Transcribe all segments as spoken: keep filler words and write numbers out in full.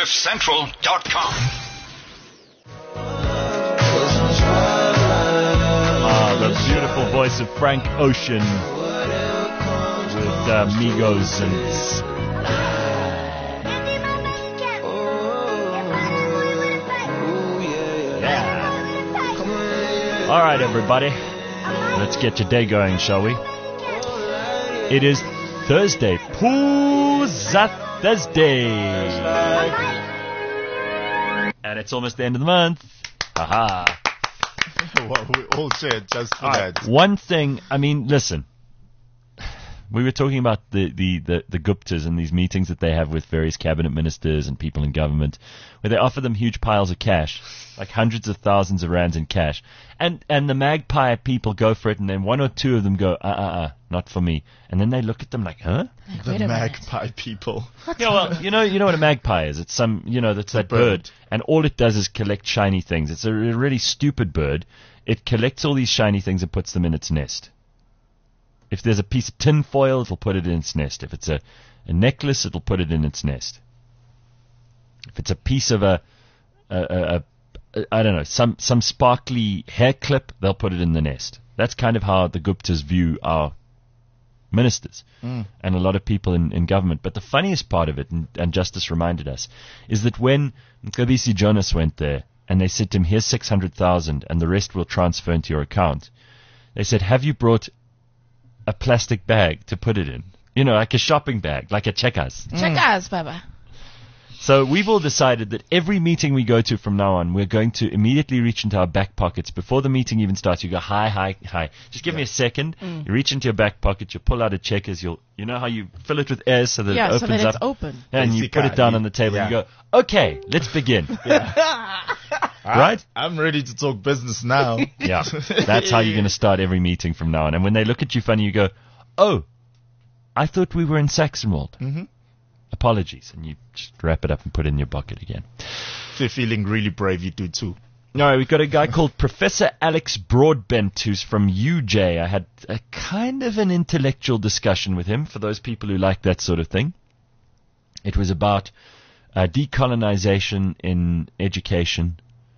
cliff central dot com. Ah, the beautiful voice of Frank Ocean with uh, Migos and... Yeah. All right, everybody. Let's get your day going, shall we? It is Thursday. Pooza Thursday. And it's almost the end of the month. Haha. Well, we all shared just for All that. right, one thing, I mean, listen. We were talking about the, the, the, the Guptas and these meetings that they have with various cabinet ministers and people in government, where they offer them huge piles of cash, like hundreds of thousands of rands in cash. And and the magpie people go for it, and then one or two of them go, uh-uh-uh, not for me. And then they look at them like, huh? Like, The wait a minute. magpie people. Yeah, well, you know, you know what a magpie is. It's some, you know, that's that bird. bird. And all it does is collect shiny things. It's a re- really stupid bird. It collects all these shiny things and puts them in its nest. If there's a piece of tin foil, it'll put it in its nest. If it's a, a necklace, it'll put it in its nest. If it's a piece of a, a, a, a I don't know, some, some sparkly hair clip, they'll put it in the nest. That's kind of how the Guptas view our ministers Mm. and a lot of people in, in government. But the funniest part of it, and, and Justice reminded us, is that when Mcebisi Jonas went there and they said to him, here's six hundred thousand and the rest will transfer into your account, they said, have you brought a plastic bag to put it in? You know, like a shopping bag, like a checkers. Checkers, Baba. So we've all decided that every meeting we go to from now on, we're going to immediately reach into our back pockets. Before the meeting even starts, you go, hi, hi, hi. Just give me a second. Mm. You reach into your back pocket, you pull out a checkers, you'll, you know how you fill it with air so that Yeah, it so opens that up? it's open. And you Basic, put it down uh, on the table yeah. and you go, okay, let's begin. Right? I'm ready to talk business now. Yeah, that's how you're going to start every meeting from now on. And when they look at you funny, you go, oh, I thought we were in Saxonwold. Mhm. Apologies. And you just wrap it up and put it in your bucket again. If you're feeling really brave, you do too. All right, we've got a guy called Professor Alex Broadbent, who's from U J. I had a kind of an intellectual discussion with him, for those people who like that sort of thing. It was about uh, decolonization in education,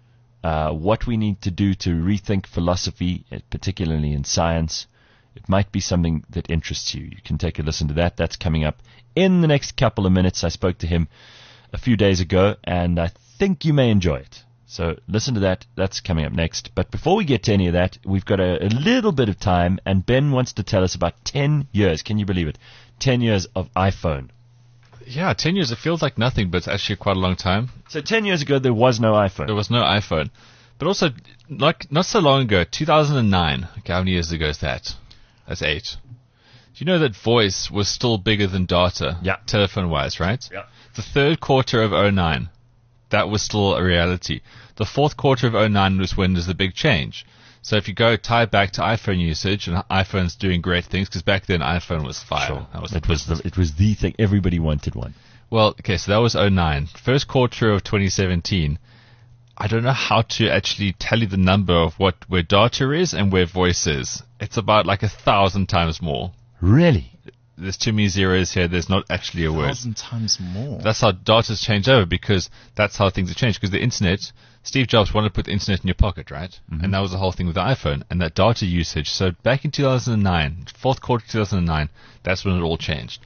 uh, what we need to do to rethink philosophy, uh, particularly in science. It might be something that interests you. You can take a listen to that. That's coming up in the next couple of minutes. I spoke to him a few days ago, and I think you may enjoy it. So listen to that. That's coming up next. But before we get to any of that, we've got a, a little bit of time, and Ben wants to tell us about ten years. Can you believe it? ten years of iPhone. Yeah, ten years, it feels like nothing, but it's actually quite a long time. So ten years ago, there was no iPhone. There was no iPhone. But also, like not so long ago, two thousand nine, okay, how many years ago is that? That's eight. Do you know that voice was still bigger than data? Yeah. Telephone-wise, right? Yeah. The third quarter of oh nine, that was still a reality. The fourth quarter of oh nine was when there's the big change. So if you go tie back to iPhone usage, and iPhone's doing great things, because back then iPhone was fire. Sure. That was It was the it was the thing. Everybody wanted one. Well, okay, so that was oh nine. First quarter of twenty seventeen, I don't know how to actually tell you the number of what where data is and where voice is. It's about like a thousand times more. Really? There's too many zeros here. There's not actually a word. Thousand times more. That's how data's changed over, because that's how things have changed. Because the internet, Steve Jobs wanted to put the internet in your pocket, right? Mm-hmm. And that was the whole thing with the iPhone and that data usage. So back in two thousand nine, fourth quarter two thousand nine, that's when it all changed.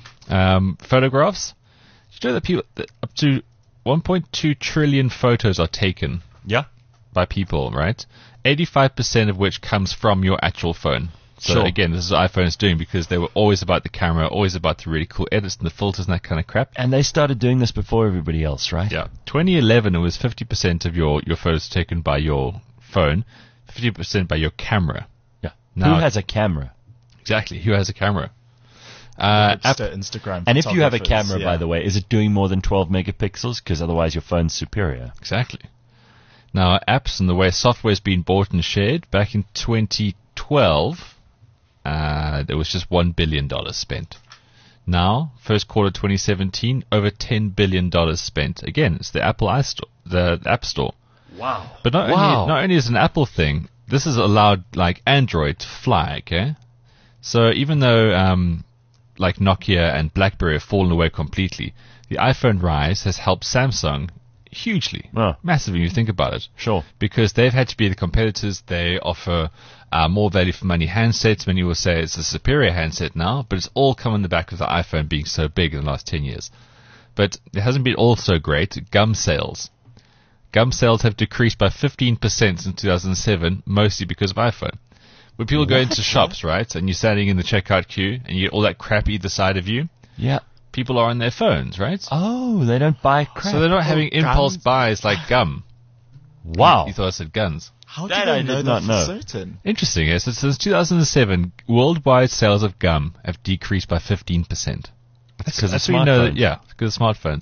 Um, photographs. Did you know that people that up to one point two trillion photos are taken Yeah. by people, right? eighty-five percent of which comes from your actual phone. So Sure. again, this is what iPhone's doing, because they were always about the camera, always about the really cool edits and the filters and that kind of crap. And they started doing this before everybody else, right? Yeah. twenty eleven, it was fifty percent of your, your photos taken by your phone, fifty percent by your camera. Yeah. Now- Who has a camera? Exactly. Who has a camera? Uh, app, Hipster Instagram. And if you have a photographers, camera, yeah. by the way, is it doing more than twelve megapixels? Because otherwise your phone's superior. exactly. Now, apps and the way software is being bought and shared, back in twenty twelve, uh, there was just one billion dollars spent. Now, first quarter twenty seventeen, over ten billion dollars spent. Again, it's the Apple iStore, the App Store. Wow. But not Wow. only not only is it an Apple thing, this has allowed like Android to fly. Okay, so even though um, like Nokia and BlackBerry have fallen away completely, the iPhone rise has helped Samsung hugely, Oh. massively. When you think about it, Sure. because they've had to be the competitors. They offer uh, more value for money handsets. Many will say it's a superior handset now, but it's all come on the back of the iPhone being so big in the last ten years. But it hasn't been all so great. Gum sales. Gum sales have decreased by fifteen percent since two thousand seven, mostly because of iPhone. When people go into shops, right, and you're standing in the checkout queue and you get all that crap either side of you, Yeah. people are on their phones, right? Oh, they don't buy crap. So they're not having Oh, impulse guns. buys like gum. Wow. You thought I said guns. How That do they I know did that not for know. certain? Interesting, yes. So since two thousand seven, worldwide sales of gum have decreased by fifteen percent. Because of That's when you know that, smartphones. yeah, because of smartphones.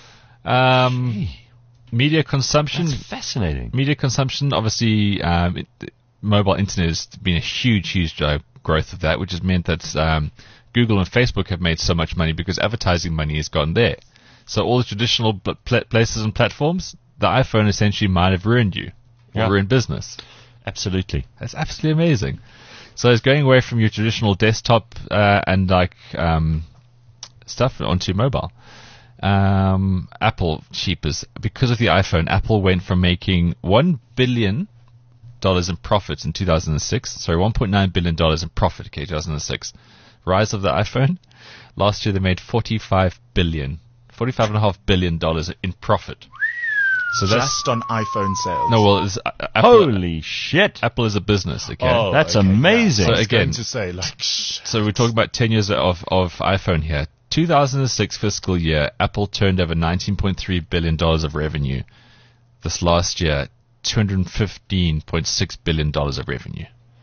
Um, Gee, media consumption. that's fascinating. Media consumption, obviously, um, it, mobile internet has been a huge, huge uh, growth of that, which has meant that um, Google and Facebook have made so much money because advertising money has gone there. So all the traditional pl- pl- places and platforms, the iPhone essentially might have ruined you or Yeah. ruined business. Absolutely. That's absolutely amazing. So it's going away from your traditional desktop uh, and like um, stuff onto mobile. Um, Apple cheapers because of the iPhone. Apple went from making one billion dollars in profits in two thousand six. Sorry, one point nine billion dollars in profit. Okay, two thousand six. Rise of the iPhone. Last year they made forty-five billion, forty-five and a half billion dollars in profit. So that's Just on iPhone sales. no. Well, it's, uh, Apple, Holy shit. Apple is a business. Okay. Oh, That's okay, yeah. amazing. I was So again- going to say, like, shh. So we're talking about ten years of, of iPhone here. two thousand six fiscal year, Apple turned over nineteen point three billion dollars of revenue. This last year, two hundred fifteen point six billion dollars of revenue.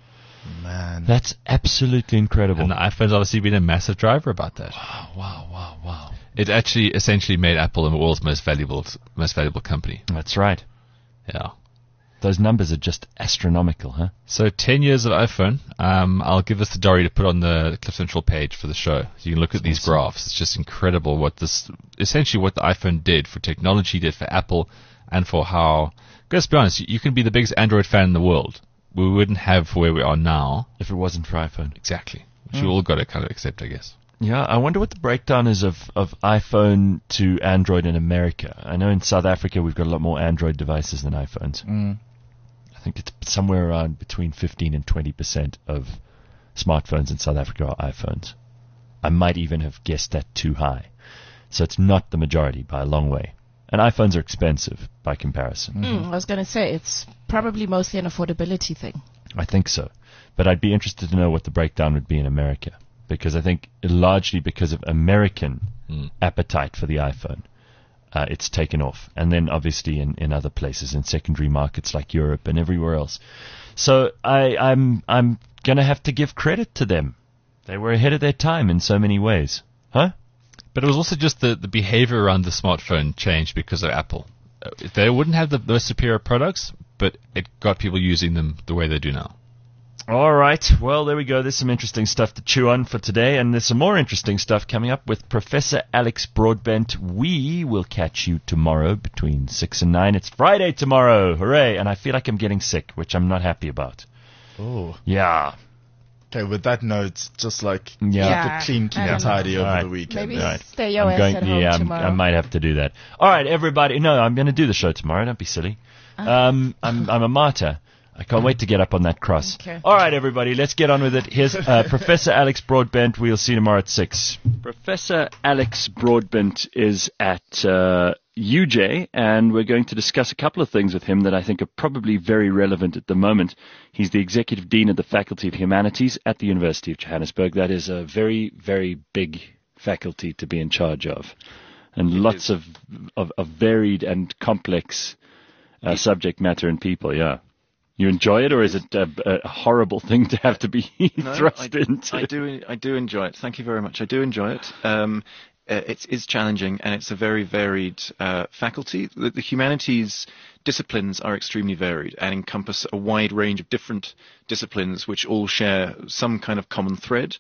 Man. That's absolutely incredible. And the iPhone's obviously been a massive driver about that. wow, wow, wow, wow. It actually essentially made Apple the world's most valuable most valuable company. That's right. Yeah. Those numbers are just astronomical, huh? So ten years of iPhone. Um, I'll give this to Dory to put on the Cliff Central page for the show. So you can look at these Awesome. graphs. It's just incredible what this, essentially what the iPhone did for technology, did for Apple, and for how, let's be honest, you can be the biggest Android fan in the world. We wouldn't have where we are now. If it wasn't for iPhone. Exactly. Which you all got to kind of accept, I guess. Yeah, I wonder what the breakdown is of, of iPhone to Android in America. I know in South Africa we've got a lot more Android devices than iPhones. Mm. I think it's somewhere around between fifteen and twenty percent of smartphones in South Africa are iPhones. I might even have guessed that too high. So it's not the majority by a long way. And iPhones are expensive by comparison. Mm, I was going to say, it's probably mostly an affordability thing. I think so. But I'd be interested to know what the breakdown would be in America. Because I think largely because of American Mm. appetite for the iPhone, uh, it's taken off. And then obviously in, in other places, in secondary markets like Europe and everywhere else. So I, I'm I'm going to have to give credit to them. They were ahead of their time in so many ways. Huh? But it was also just the, the behavior around the smartphone changed because of Apple. Uh, They wouldn't have the most superior products, but it got people using them the way they do now. All right. Well, there we go. There's some interesting stuff to chew on for today, and there's some more interesting stuff coming up with Professor Alex Broadbent. We will catch you tomorrow between six and nine. It's Friday tomorrow. Hooray. And I feel like I'm getting sick, which I'm not happy about. Oh. Yeah. Okay, with that note, just like Yeah. keep Yeah. it clean, keep I it don't tidy know. over All right. the weekend. Maybe Right. stay your I'm ass going, at home yeah, I'm, tomorrow. I might have to do that. All right, everybody. No, I'm going to do the show tomorrow. Don't be silly. Um, I'm, I'm a martyr. I can't wait to get up on that cross. Okay. All right, everybody, let's get on with it. Here's uh, Professor Alex Broadbent. We'll see you tomorrow at six. Professor Alex Broadbent is at uh, U J, and we're going to discuss a couple of things with him that I think are probably very relevant at the moment. He's the Executive Dean of the Faculty of Humanities at the University of Johannesburg. That is a very, very big faculty to be in charge of, and lots of, of, of varied and complex uh, subject matter and people, yeah. You enjoy it, or is it a, a horrible thing to have to be No, thrust I, into? I do. I do enjoy it. Thank you very much. I do enjoy it. Um, uh, it is challenging, and it's a very varied uh, faculty. The, the humanities disciplines are extremely varied and encompass a wide range of different disciplines, which all share some kind of common thread,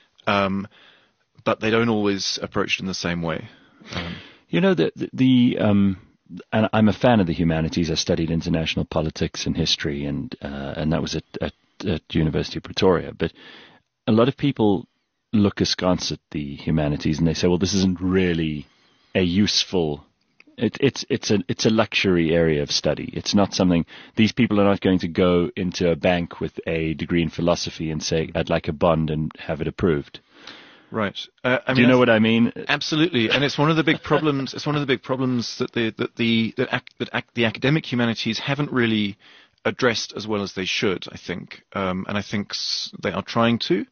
um, but they don't always approach it in the same way. Um, You know, the, the, the um, and I'm a fan of the humanities. I studied international politics and history, and uh, and that was at, at, at University of Pretoria. But a lot of people look askance at the humanities, and they say, well, this isn't really a useful. It, it's it's a it's a luxury area of study. It's not something. These people are not going to go into a bank with a degree in philosophy and say, "I'd like a bond," and have it approved. Right. Uh, I Do mean, you know I what I mean? Absolutely, and it's one of the big problems. It's one of the big problems that the that the that, ac- that ac- the academic humanities haven't really addressed as well as they should. I think, um, and I think s- they are trying to.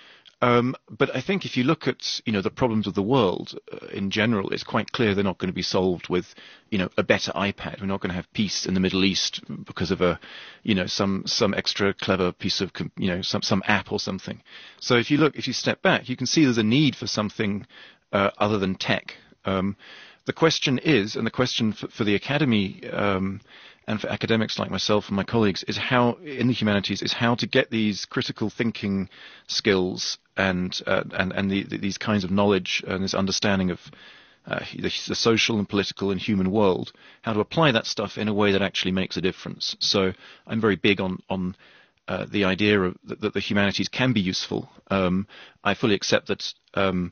Um, but I think if you look at you know the problems of the world uh, in general, it's quite clear they're not going to be solved with you know a better iPad. We're not going to have peace in the Middle East because of a you know some some extra clever piece of com- you know some some app or something. So if you look, if you step back, you can see there's a need for something uh, other than tech. Um, the question is, and the question for, for the academy. Um, and for academics like myself and my colleagues, is how, in the humanities, is how to get these critical thinking skills and uh, and, and the, the, these kinds of knowledge and this understanding of uh, the, the social and political and human world, how to apply that stuff in a way that actually makes a difference. So I'm very big on, on uh, the idea of, that, that the humanities can be useful. Um, I fully accept that um,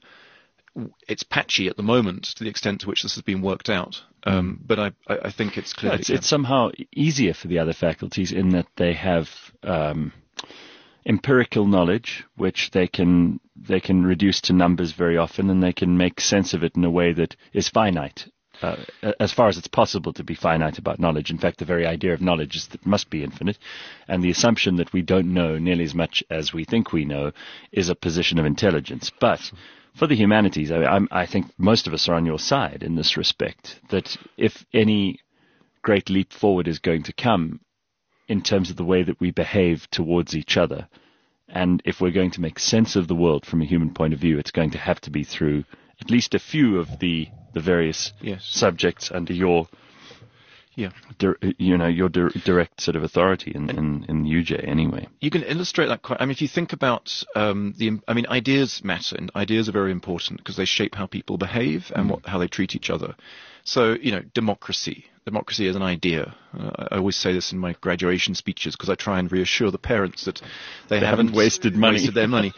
it's patchy at the moment to the extent to which this has been worked out. Um, but I, I think it's clear. Yeah, it's, it's somehow easier for the other faculties in that they have um, empirical knowledge, which they can they can reduce to numbers very often, and they can make sense of it in a way that is finite, uh, as far as it's possible to be finite about knowledge. In fact, the very idea of knowledge is that it must be infinite, and the assumption that we don't know nearly as much as we think we know is a position of intelligence. But for the humanities, I, I'm, I think most of us are on your side in this respect, that if any great leap forward is going to come in terms of the way that we behave towards each other, and if we're going to make sense of the world from a human point of view, it's going to have to be through at least a few of the, the various yes. subjects under your Yeah, Dir, you know, your dir, direct sort of authority in, in, in U J anyway. you can illustrate that quite. I mean, if you think about um, the, I mean, ideas matter, and ideas are very important because they shape how people behave and what, how they treat each other. So, you know, democracy. Democracy is an idea. Uh, I always say this in my graduation speeches because I try and reassure the parents that they, They haven't, haven't wasted money. wasted their money.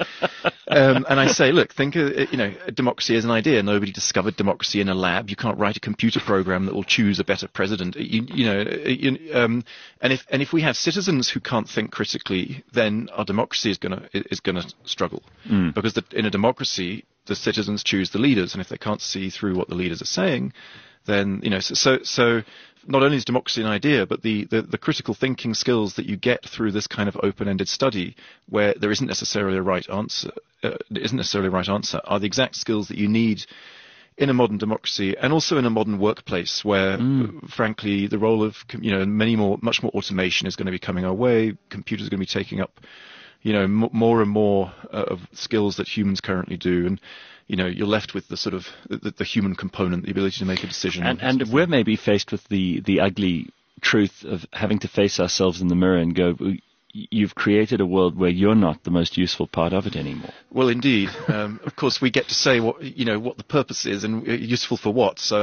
um, and I say, look, think, of, you know, democracy is an idea. Nobody discovered democracy in a lab. You can't write a computer program that will choose a better president. You, you know, you, um, and if and if we have citizens who can't think critically, then our democracy is going to is going to struggle Mm. because the, in a democracy, the citizens choose the leaders, and if they can't see through what the leaders are saying, then, you know, so, so, so not only is democracy an idea, but the, the, the critical thinking skills that you get through this kind of open-ended study, where there isn't necessarily a right answer, uh, isn't necessarily a right answer, are the exact skills that you need in a modern democracy and also in a modern workplace where, mm. frankly, the role of, you know, many more, much more automation is going to be coming our way. Computers are going to be taking up, you know, m- more and more uh, of skills that humans currently do. And, you know, you're left with the sort of the, the human component, the ability to make a decision. And, and we're maybe faced with the, the ugly truth of having to face ourselves in the mirror and go, you've created a world where you're not the most useful part of it anymore. Well, indeed. Um, of course, we get to say what, you know, what the purpose is and useful for what. So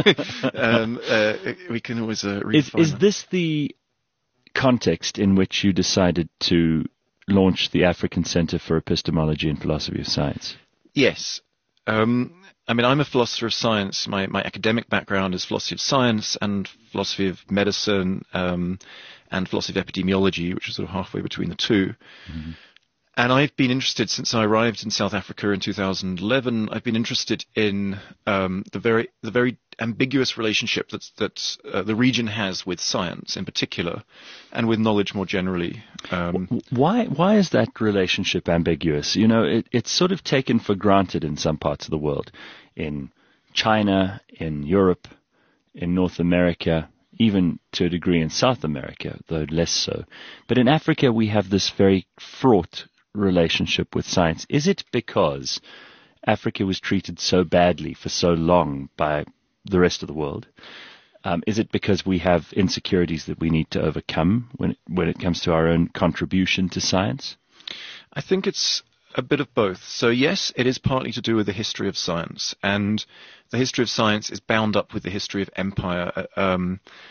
um, uh, we can always uh, Is, refine is that. this the context in which you decided to launch the African Center for Epistemology and Philosophy of Science? Yes. Um, I mean, I'm a philosopher of science. My, my academic background is philosophy of science and philosophy of medicine um, and philosophy of epidemiology, which is sort of halfway between the two. Mm-hmm. And I've been interested since I arrived in South Africa in two thousand eleven. I've been interested in um, the very the very ambiguous relationship that that uh, the region has with science in particular, and with knowledge more generally. Um, why why is that relationship ambiguous? You know, it, it's sort of taken for granted in some parts of the world, in China, in Europe, in North America, even to a degree in South America, though less so. But in Africa, we have this very fraught relationship with science. Is it because Africa was treated so badly for so long by the rest of the world? Um, is it because we have insecurities that we need to overcome when when it comes to our own contribution to science? I think it's a bit of both. So yes, it is partly to do with the history of science, and the history of science is bound up with the history of empire. Um,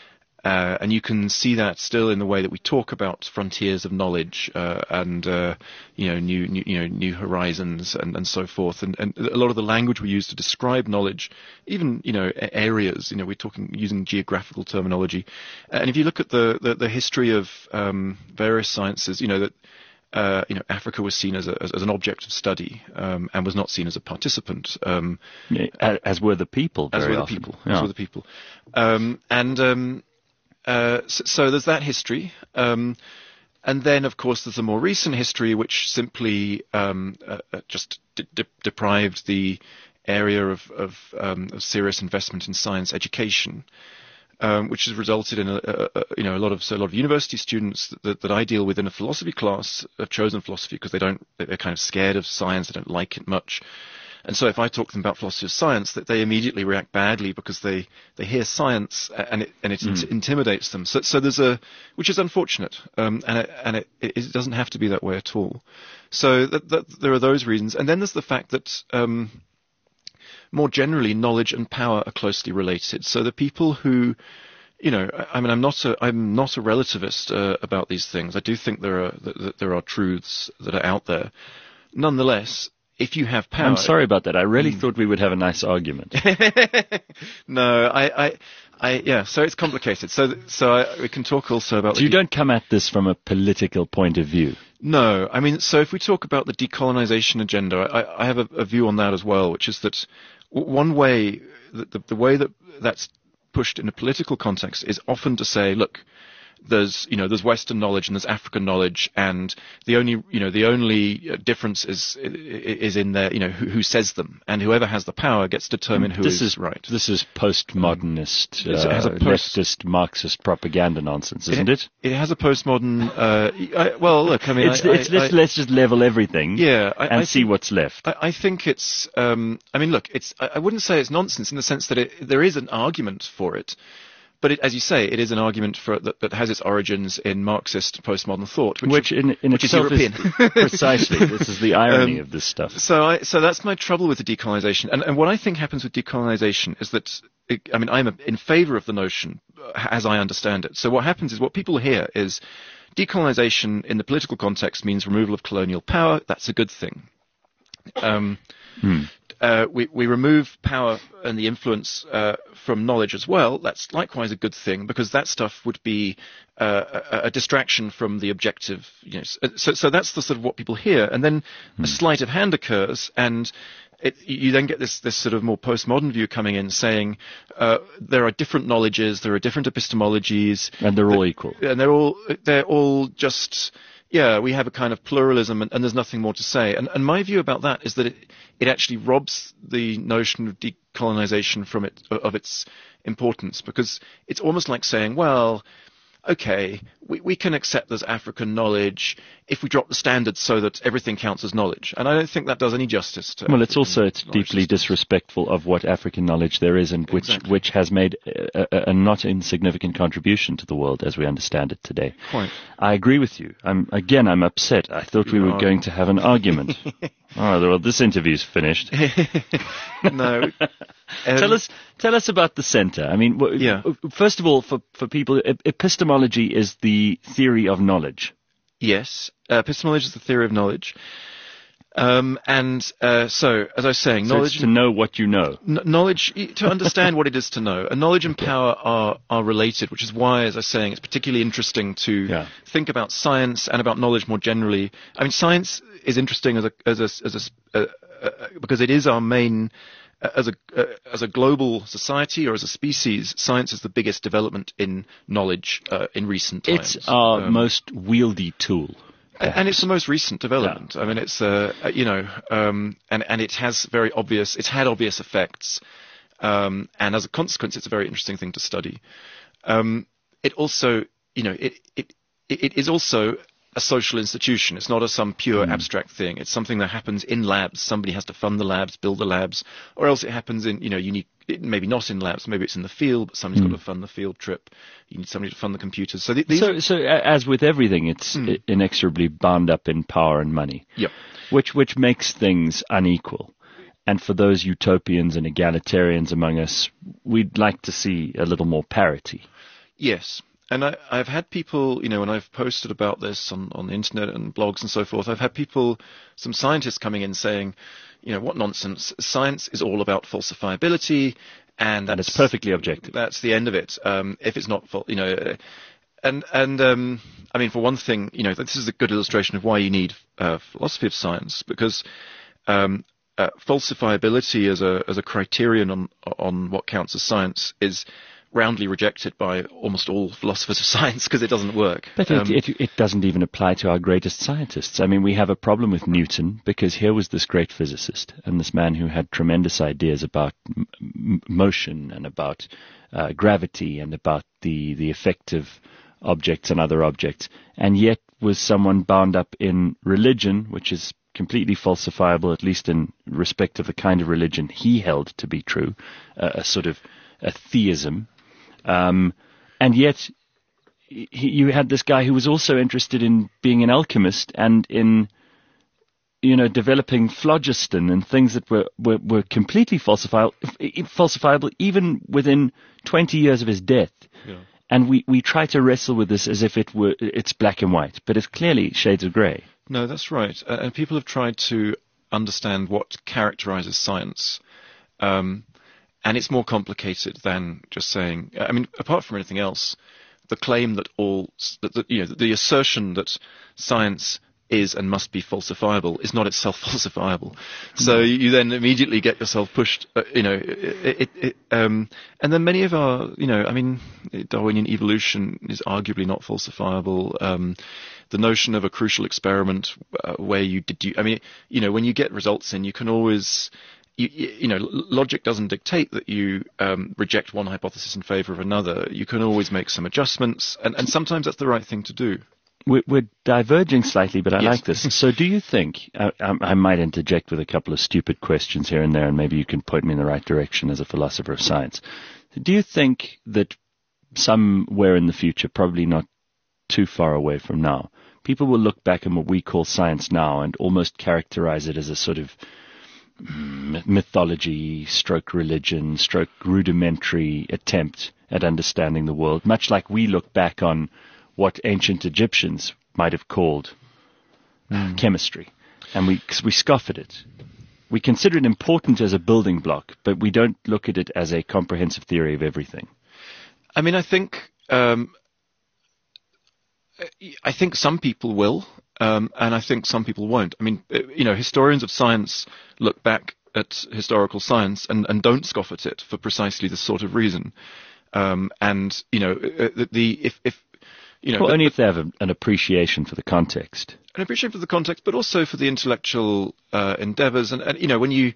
Uh, and you can see that still in the way that we talk about frontiers of knowledge uh, and uh, you know new, new you know new horizons and, and so forth. And, and a lot of the language we use to describe knowledge, even you know areas, you know we're talking using geographical terminology. And if you look at the the, the history of um, various sciences, you know that. Uh, you know, Africa was seen as, a, as, as an object of study um, and was not seen as a participant. Um, as, as were the people. As very were the often. people. Yeah. As were the people. Um, and um, uh, so, so there's that history. Um, and then, of course, there's a more recent history which simply um, uh, uh, just de- de- deprived the area of, of, um, of serious investment in science education. Um, which has resulted in a, a, a, you know a lot of so a lot of university students that, that I deal with in a philosophy class have chosen philosophy because they don't they're kind of scared of science, they don't like it much, and so if I talk to them about philosophy of science, that they immediately react badly because they, they hear science and it and it mm. intimidates them. So so there's a which is unfortunate, um, and it, and it, it doesn't have to be that way at all. So that, that, there are those reasons, and then there's the fact that. Um, More generally, knowledge and power are closely related. So the people who, you know, I mean, I'm not a, I'm not a relativist uh, about these things. I do think there are that there are truths that are out there. Nonetheless, if you have power, I'm sorry about that. I really mm. thought we would have a nice argument. no, I, I, I, yeah. So it's complicated. So, so I, we can talk also about. So you don't come at this from a political point of view. No, I mean, so if we talk about the decolonization agenda, I, I have a, a view on that as well, which is that one way, the, the way that that's pushed in a political context is often to say, look, there's, you know, there's Western knowledge and there's African knowledge, and the only, you know, the only difference is is in there, you know, who, who says them, and whoever has the power gets to determine who this is, is right. This is postmodernist, It has a uh, post- leftist, Marxist propaganda nonsense, isn't it? It, it has a postmodern. Uh, I, well, look, I mean, it's, I, it's, I, let's, I, let's just level everything, yeah, I, and I see think, what's left. I, I think it's. Um, I mean, look, it's. I, I wouldn't say it's nonsense in the sense that it, there is an argument for it. But it, as you say, it is an argument for that, that has its origins in Marxist postmodern thought, which, which in, in which is itself European. Is precisely. This is the irony um, of this stuff. So, I, so that's my trouble with the decolonization. And, and what I think happens with decolonization is that, it, I mean, I'm a, in favor of the notion as I understand it. So what happens is what people hear is decolonization in the political context means removal of colonial power. That's a good thing. Um, hmm. Uh, we, we remove power and the influence uh, from knowledge as well. That's likewise a good thing because that stuff would be uh, a, a distraction from the objective. You know, so, so that's the sort of what people hear, and then hmm. a sleight of hand occurs, and it, you then get this this sort of more postmodern view coming in, saying uh, there are different knowledges, there are different epistemologies, and they're all equal, and they're all they're all just. Yeah, we have a kind of pluralism, and, and there's nothing more to say. And, and my view about that is that it, it actually robs the notion of decolonization from it of its importance, because it's almost like saying, well, okay, we, we can accept there's African knowledge if we drop the standards so that everything counts as knowledge. And I don't think that does any justice to Well, African it's also it's deeply systems. disrespectful of what African knowledge there is, and which Exactly. which has made a, a, a not insignificant contribution to the world as we understand it today. Quite. I agree with you. I'm again. I'm upset. I thought we You were are. going to have an argument. Oh, well, this interview's finished. No. Um, tell us, tell us about the center. I mean, w- Yeah. first of all, for for people, ep- epistemology is the theory of knowledge. Yes, uh, epistemology is the theory of knowledge. Um, and uh, so, as I was saying, So knowledge it's to know what you know. N- knowledge, to understand what it is to know. And knowledge and power are, are related, which is why, as I was saying, it's particularly interesting to Yeah. think about science and about knowledge more generally. I mean, science is interesting as a, as a, as a, uh, uh, because it is our main, uh, as a, uh, as a global society or as a species, science is the biggest development in knowledge uh, in recent times. It's our Um, most wieldy tool. And and it's the most recent development. I mean, it's uh, uh, you know, um, and and it has very obvious. It's had obvious effects, um, and as a consequence, it's a very interesting thing to study. Um, it also, you know, it it it is also a social institution. It's not a some pure Mm. abstract thing. It's something that happens in labs. Somebody has to fund the labs, build the labs, or else it happens in, you know, you need, it, maybe not in labs, maybe it's in the field, but somebody's Mm. got to fund the field trip. You need somebody to fund the computers. So th- these So, so a- as with everything, it's Mm. i- inexorably bound up in power and money, Yep. which which makes things unequal. And for those utopians and egalitarians among us, we'd like to see a little more parity. Yes. And I, I've had people, you know, when I've posted about this on, on the internet and blogs and so forth, I've had people, some scientists coming in saying, you know, what nonsense. Science is all about falsifiability, and that's And it's perfectly objective. That's the end of it. Um, if it's not, fal- you know, uh, and and um, I mean, for one thing, you know, this is a good illustration of why you need uh, philosophy of science, because um, uh, falsifiability as a as a criterion on on what counts as science is roundly rejected by almost all philosophers of science because it doesn't work. But Um, it, it, it doesn't even apply to our greatest scientists. I mean, we have a problem with Newton because here was this great physicist and this man who had tremendous ideas about m- m- motion and about uh, gravity and about the, the effect of objects and other objects, and yet was someone bound up in religion, which is completely falsifiable, at least in respect of the kind of religion he held to be true, uh, a sort of a theism. Um, and yet, he, you had this guy who was also interested in being an alchemist and in, you know, developing phlogiston and things that were, were, were completely falsifiable, falsifiable even within twenty years of his death. Yeah. And we, we try to wrestle with this as if it were it's black and white, but it's clearly shades of grey. No, that's right. Uh, and people have tried to understand what characterizes science. Um, and it's more complicated than just saying, I mean, apart from anything else, the claim that all, that, that, you know, the assertion that science is and must be falsifiable is not itself falsifiable. So you then immediately get yourself pushed, uh, you know, it, it, it, um, and then many of our, you know, I mean, Darwinian evolution is arguably not falsifiable. Um, the notion of a crucial experiment uh, where you deduce, I mean, you know, when you get results in, you can always, you, you know, logic doesn't dictate that you um, reject one hypothesis in favor of another. You can always make some adjustments, and, and sometimes that's the right thing to do. We're, we're diverging slightly, but I Yes. like this. So do you think, I, I, I might interject with a couple of stupid questions here and there, and maybe you can point me in the right direction as a philosopher of science. Do you think that somewhere in the future, probably not too far away from now, people will look back on what we call science now and almost characterize it as a sort of mm, mythology, stroke religion, stroke rudimentary attempt at understanding the world, much like we look back on what ancient Egyptians might have called mm. chemistry, and we we scoff at it. We consider it important as a building block, but we don't look at it as a comprehensive theory of everything. I mean, I think um, I think some people will, um, and I think some people won't. I mean, you know, historians of science look back at historical science and, and don't scoff at it for precisely this sort of reason. Um, and you know, the, the if if You know, well, but, only but, if they have a, an appreciation for the context. An appreciation for the context, but also for the intellectual uh, endeavours. And, and you know, when you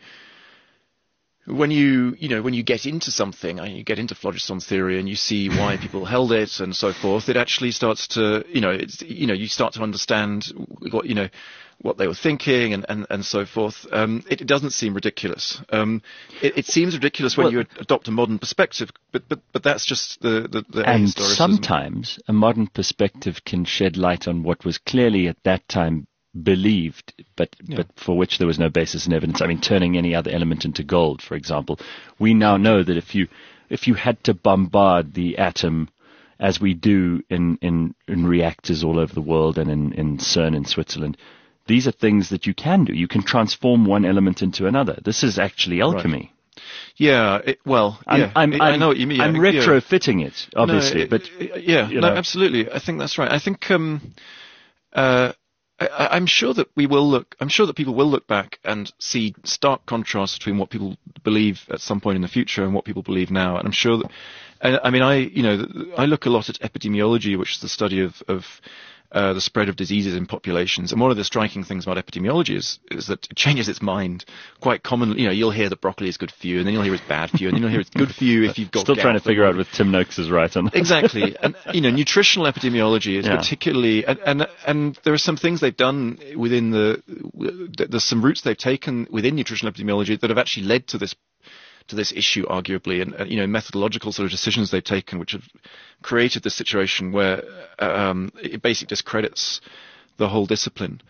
when you you know when you get into something, and you get into phlogiston theory, and you see why people held it and so forth, it actually starts to you know it's you know you start to understand what you know what they were thinking and, and, and so forth. Um, it, it doesn't seem ridiculous. Um, it, it seems ridiculous when well, you adopt a modern perspective, but but but that's just the the, the and ahistoricism. Sometimes a modern perspective can shed light on what was clearly at that time believed, but Yeah. but for which there was no basis in evidence. I mean, turning any other element into gold, for example. We now know that if you if you had to bombard the atom, as we do in, in, in reactors all over the world and in, in CERN in Switzerland, these are things that you can do. You can transform one element into another. This is actually alchemy. Yeah, it, well, I'm, yeah, I'm, I I'm, know what you mean. I'm yeah, retrofitting it, obviously, no, it, but it, yeah, you no, know. absolutely. I think that's right. I think um, uh, I, I'm sure that we will look. I'm sure that people will look back and see stark contrasts between what people believe at some point in the future and what people believe now. And I'm sure that. And I mean, I you know, I look a lot at epidemiology, which is the study of of Uh, the spread of diseases in populations. And one of the striking things about epidemiology is, is that it changes its mind quite commonly. You know, you'll hear that broccoli is good for you, and then you'll hear it's bad for you, and then you'll hear it's good for you if you've got Still gout. trying to figure out if Tim Noakes is right on that. Exactly. And, you know, nutritional epidemiology is Yeah. particularly, and, and, and there are some things they've done within the, there's some routes they've taken within nutritional epidemiology that have actually led to this to this issue, arguably, and, uh, you know, methodological sort of decisions they've taken, which have created this situation where um, it basically discredits the whole discipline.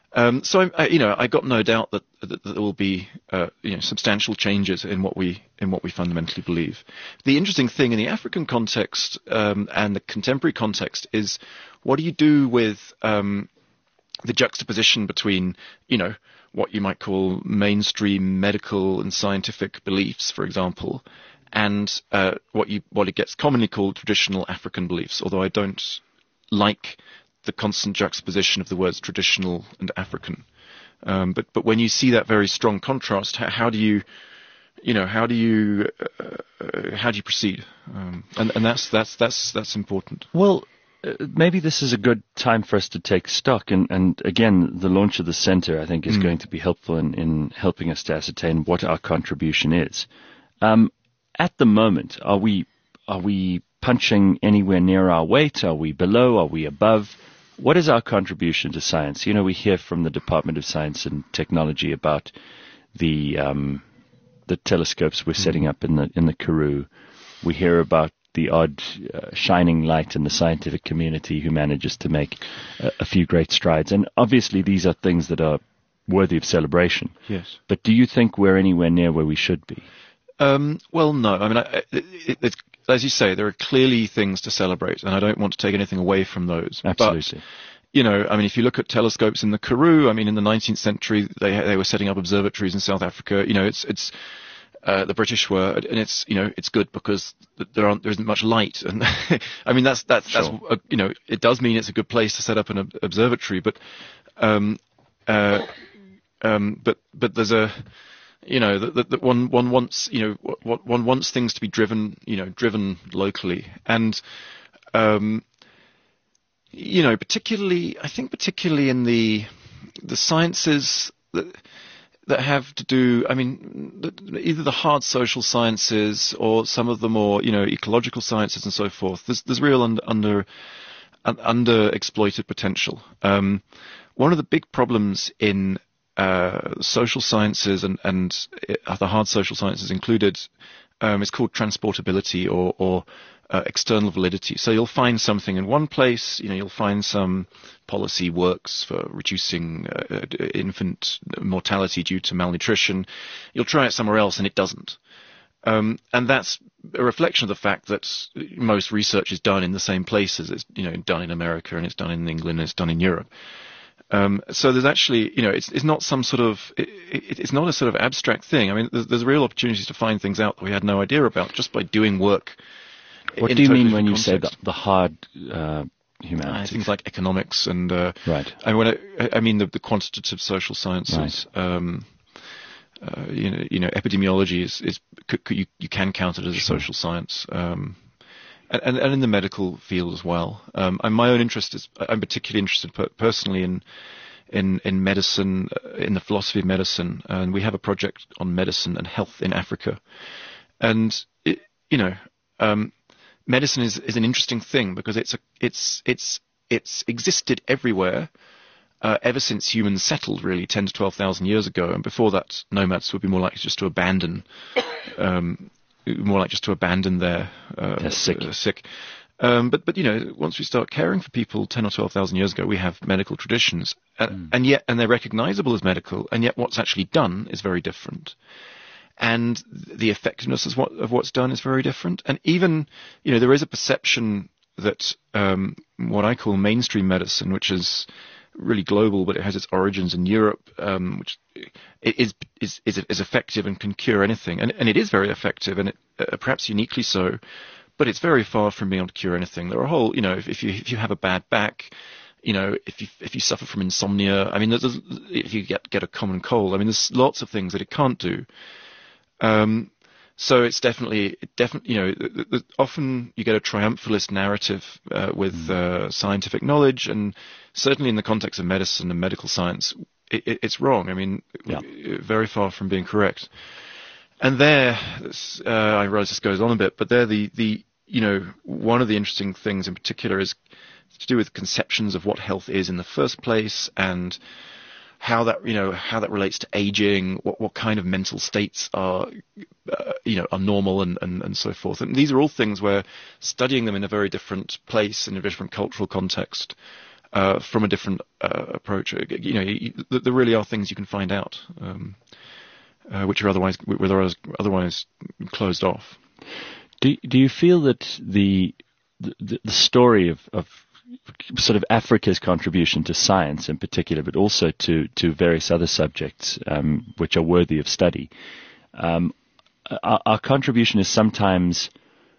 Um, so I, I, you know, I got no doubt that, that, that there will be uh, you know substantial changes in what we in what we fundamentally believe. The interesting thing in the African context um, and the contemporary context is, what do you do with um, the juxtaposition between you know what you might call mainstream medical and scientific beliefs, for example, and uh, what you what it gets commonly called traditional African beliefs, although I don't like the constant juxtaposition of the words traditional and African. Um, but but when you see that very strong contrast, how, how do you you know how do you uh, uh, how do you proceed? Um, and and that's that's that's that's important. Well, uh, maybe this is a good time for us to take stock. And, and again, the launch of the center, I think, is Mm. going to be helpful in, in helping us to ascertain what our contribution is. Um, at the moment, are we are we punching anywhere near our weight? Are we below? Are we above? What is our contribution to science? You know, we hear from the Department of Science and Technology about the um, the telescopes we're setting up in the in the Karoo. We hear about the odd uh, shining light in the scientific community who manages to make a, a few great strides. And obviously, these are things that are worthy of celebration. Yes. But do you think we're anywhere near where we should be? Um, well, no. I mean, I, it, it, it's, as you say, there are clearly things to celebrate, and I don't want to take anything away from those. Absolutely. But, you know, I mean, if you look at telescopes in the Karoo, I mean, in the nineteenth century, they they were setting up observatories in South Africa. You know, it's it's uh, the British were, and it's you know, it's good because there aren't there isn't much light, and I mean, that's that's Sure. that's a, you know, it does mean it's a good place to set up an ob- observatory, but um, uh, um, but but there's a You know that, that one one wants you know what one wants things to be driven you know driven locally, and um, you know particularly I think particularly in the the sciences that that have to do I mean the, either the hard social sciences or some of the more you know ecological sciences and so forth. There's there's real under under under exploited potential. Um, one of the big problems in Uh, social sciences and, and uh, the hard social sciences included um, is called transportability or, or uh, external validity. So you'll find something in one place, you know, you'll find some policy works for reducing uh, infant mortality due to malnutrition. You'll try it somewhere else and it doesn't. Um, and that's a reflection of the fact that most research is done in the same places. It's you know done in America and it's done in England and it's done in Europe. Um, so there's actually, you know, it's it's not some sort of, it, it, it's not a sort of abstract thing. I mean, there's, there's real opportunities to find things out that we had no idea about just by doing work. What in do you totally mean when you different say context. the, the hard uh, Uh, humanities? things like economics and, uh, Right. I mean, when I, I mean the, the quantitative social sciences. Um, uh, you know, you know, epidemiology is, is c- c- you, you can count it as a social science. Um, and, and, and in the medical field as well. Um, and my own interest is, I'm particularly interested per- personally in, in, in medicine, uh, in the philosophy of medicine. And we have a project on medicine and health in Africa. And, it, you know, um, medicine is, is an interesting thing because it's a, it's, it's, it's existed everywhere. Uh, ever since humans settled, really, ten to twelve thousand years ago, and before that, nomads would be more likely just to abandon, um, more like just to abandon their uh, They're sick. Uh, sick. Um, but but you know, once we start caring for people ten or twelve thousand years ago, we have medical traditions, uh, Mm. and yet and they're recognisable as medical, and yet what's actually done is very different, and the effectiveness of what of what's done is very different, and even you know there is a perception that um, what I call mainstream medicine, which is really global, but it has its origins in Europe, um, which is, is is is effective and can cure anything, and and it is very effective, and it, uh, perhaps uniquely so, but it's very far from being able to cure anything. There are a whole, you know, if, if you if you have a bad back, you know, if you if you suffer from insomnia, I mean, there's, if you get get a common cold, I mean, there's lots of things that it can't do. Um, So it's definitely, it definitely, you know, th- th- often you get a triumphalist narrative uh, with uh, scientific knowledge, and certainly in the context of medicine and medical science, it, it, it's wrong. I mean, Yeah. very far from being correct. And there, this, uh, I realize this goes on a bit, but there, the the you know, one of the interesting things in particular is to do with conceptions of what health is in the first place, and how that you know how that relates to aging, what what kind of mental states are uh, you know are normal, and, and and so forth. And these are all things where studying them in a very different place, in a different cultural context, uh, from a different uh, approach. You know, you, there really are things you can find out, um, uh, which are otherwise, otherwise otherwise closed off. Do do you feel that the the, the story of, of sort of Africa's contribution to science in particular, but also to, to various other subjects um, which are worthy of study, um, our, our contribution is sometimes,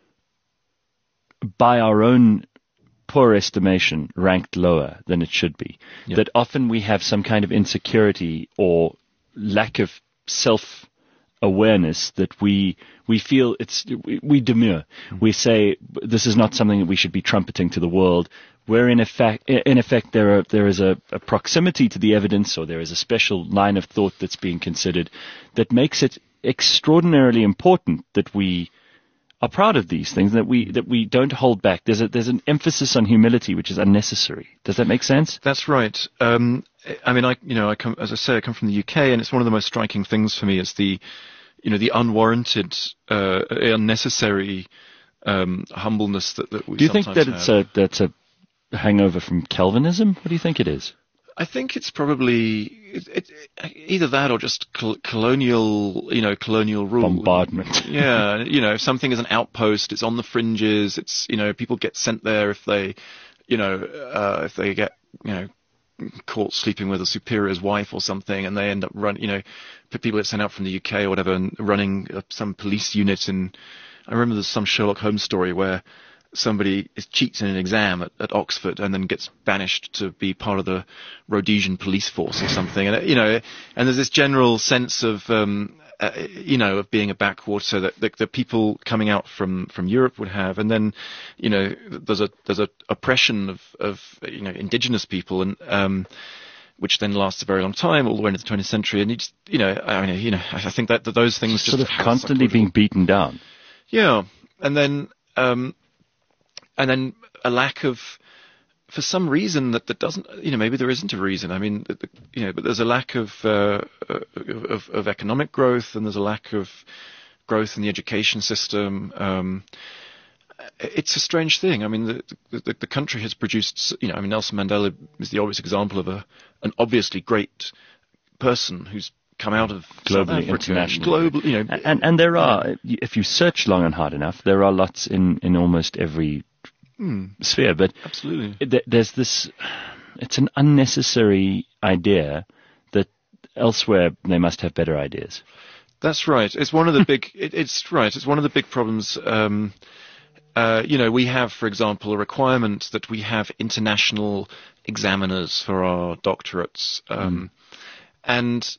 by our own poor estimation, ranked lower than it should be? Yep. That often we have some kind of insecurity or lack of self awareness that we we feel it's we, we demur. Mm-hmm. We say this is not something that we should be trumpeting to the world. Where in effect, in effect, there are there is a, a proximity to the evidence, or there is a special line of thought that's being considered that makes it extraordinarily important that we are proud of these things, that we that we don't hold back. There's a there's an emphasis on humility which is unnecessary. Does that make sense? That's right. Um, I mean, I you know, I come as I say, I come from the U K, and it's one of the most striking things for me is the you know the unwarranted, uh, unnecessary um, humbleness that, that we. Do you think that have. it's a that's a hangover from Calvinism? What do you think it is? I think it's probably it, it, either that or just col- colonial, you know, colonial rule. Bombardment. Yeah, you know, if something is an outpost, it's on the fringes. It's you know, people get sent there if they, you know, uh, if they get you know caught sleeping with a superior's wife or something, and they end up run, you know, people get sent out from the U K or whatever and running uh, some police unit. And I remember there's some Sherlock Holmes story where somebody is cheats in an exam at, at Oxford and then gets banished to be part of the Rhodesian police force or something. And, you know, and there's this general sense of, um, uh, you know, of being a backwater that, that the people coming out from, from Europe would have. And then, you know, there's a, there's a oppression of, of, you know, indigenous people and, um, which then lasts a very long time, all the way into the twentieth century. And you just, you know, I mean, you know, I think that, that those things sort just of constantly being beaten down. Yeah. And then, um, And then a lack of, for some reason that, that doesn't, you know, maybe there isn't a reason. I mean, you know, but there's a lack of, uh, of, of economic growth, and there's a lack of growth in the education system. Um, it's a strange thing. I mean, the, the, the country has produced, you know, I mean, Nelson Mandela is the obvious example of a, an obviously great person who's come out of globally, South Africa, internationally, global, you know, and and there are, if you search long and hard enough, there are lots in in almost every Hmm. sphere, but absolutely, th- there's this. It's an unnecessary idea that elsewhere they must have better ideas. That's right. It's one of the big. It, it's right. It's one of the big problems. Um, uh, you know, we have, for example, a requirement that we have international examiners for our doctorates, um, mm. and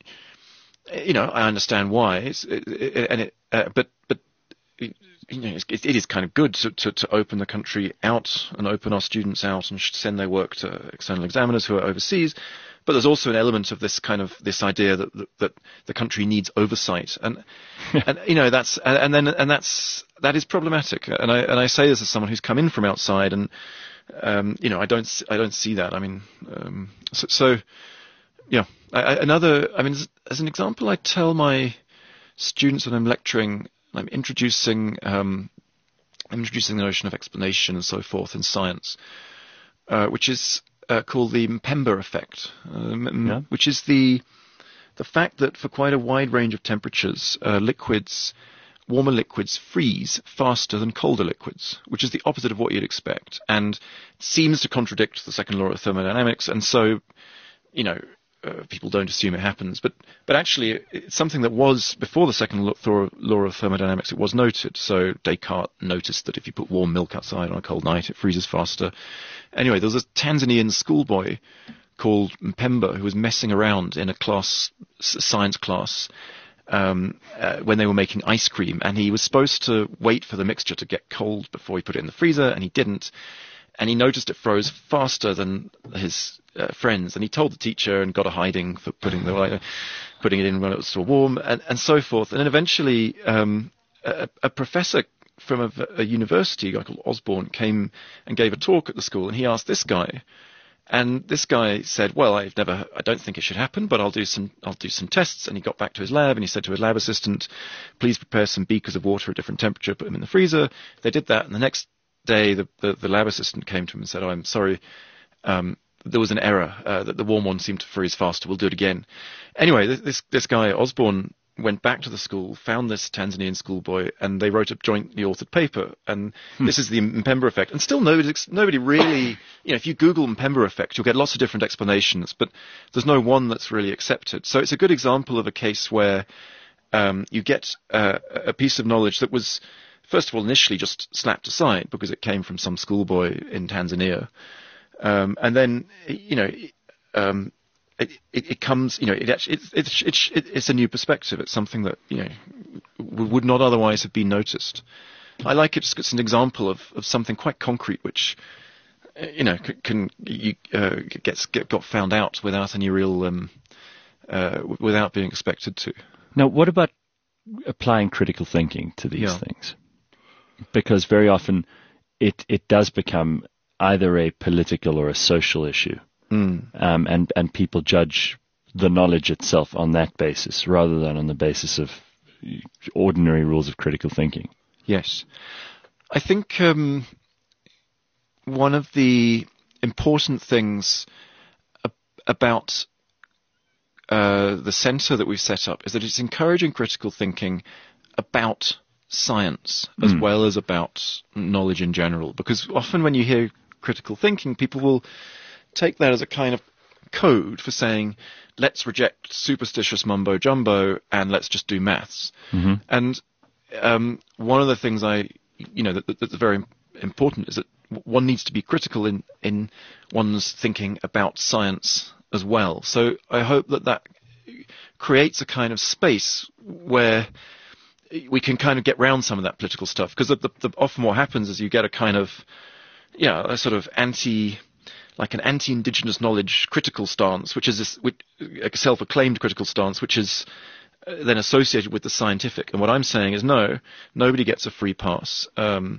you know, I understand why. It's, it, it, and it, uh, but but. It, You know, it, it is kind of good to, to, to open the country out and open our students out and send their work to external examiners who are overseas. But there's also an element of this kind of this idea that that, that the country needs oversight, and and you know that's and, and then and that's that is problematic. And I and I say this as someone who's come in from outside, and um, you know I don't I don't see that. I mean, um, so, so yeah. I, I, another. I mean, as, as an example, I tell my students when I'm lecturing. I'm introducing um, I'm introducing the notion of explanation and so forth in science, uh, which is uh, called the Mpemba effect, um, yeah. which is the the fact that for quite a wide range of temperatures, uh, liquids, warmer liquids freeze faster than colder liquids, which is the opposite of what you'd expect, and seems to contradict the second law of thermodynamics. And so, you know. Uh, people don't assume it happens, but but actually it's something that was before the second law, law of thermodynamics. It was noted. So Descartes noticed that if you put warm milk outside on a cold night, it freezes faster. Anyway, there was a Tanzanian schoolboy called Mpemba who was messing around in a class, science class, um, uh, when they were making ice cream, and he was supposed to wait for the mixture to get cold before he put it in the freezer, and he didn't. And he noticed it froze faster than his uh, friends, and he told the teacher and got a hiding for putting the uh, putting it in when it was still warm, and, and so forth. And then eventually, um, a, a professor from a, a university, a guy called Osborne, came and gave a talk at the school, and he asked this guy, and this guy said, "Well, I've never, I don't think it should happen, but I'll do some, I'll do some tests." And he got back to his lab, and he said to his lab assistant, "Please prepare some beakers of water at different temperature, put them in the freezer." They did that, and the next day, the, the, the lab assistant came to him and said, "Oh, I'm sorry, um, there was an error, uh, that the warm one seemed to freeze faster. We'll do it again. Anyway, this this, this guy Osborne went back to the school, found this Tanzanian schoolboy, and they wrote a jointly authored paper. And hmm. this is the Mpemba effect. And still nobody, nobody really, you know, if you Google Mpemba effect, you'll get lots of different explanations, but there's no one that's really accepted. So it's a good example of a case where um, you get uh, a piece of knowledge that was, first of all, initially just slapped aside because it came from some schoolboy in Tanzania. Um, and then, you know, um, It, it, it comes, you know, it actually, it's, it's, it's, it's a new perspective. It's something that, you know, would not otherwise have been noticed. I like it. It's an example of, of something quite concrete, which, you know, can, can you, uh, gets get, got found out without any real, um, uh, without being expected to. Now, what about applying critical thinking to these Yeah. things? Because very often it it does become either a political or a social issue. Mm. Um, and, and people judge the knowledge itself on that basis rather than on the basis of ordinary rules of critical thinking. Yes. I think um, one of the important things ab- about uh, the centre that we've set up is that it's encouraging critical thinking about science as Mm. well as about knowledge in general. Because often when you hear critical thinking, people will take that as a kind of code for saying, let's reject superstitious mumbo jumbo and let's just do maths. Mm-hmm. And um, one of the things I, you know, that, that, that's very important is that one needs to be critical in, in one's thinking about science as well. So I hope that that creates a kind of space where we can kind of get round some of that political stuff. Because the, the, the, often what happens is you get a kind of, yeah, a sort of anti... like an anti-indigenous knowledge critical stance, which is this, which, a self-acclaimed critical stance, which is uh, then associated with the scientific. And what I'm saying is, no, nobody gets a free pass. Um,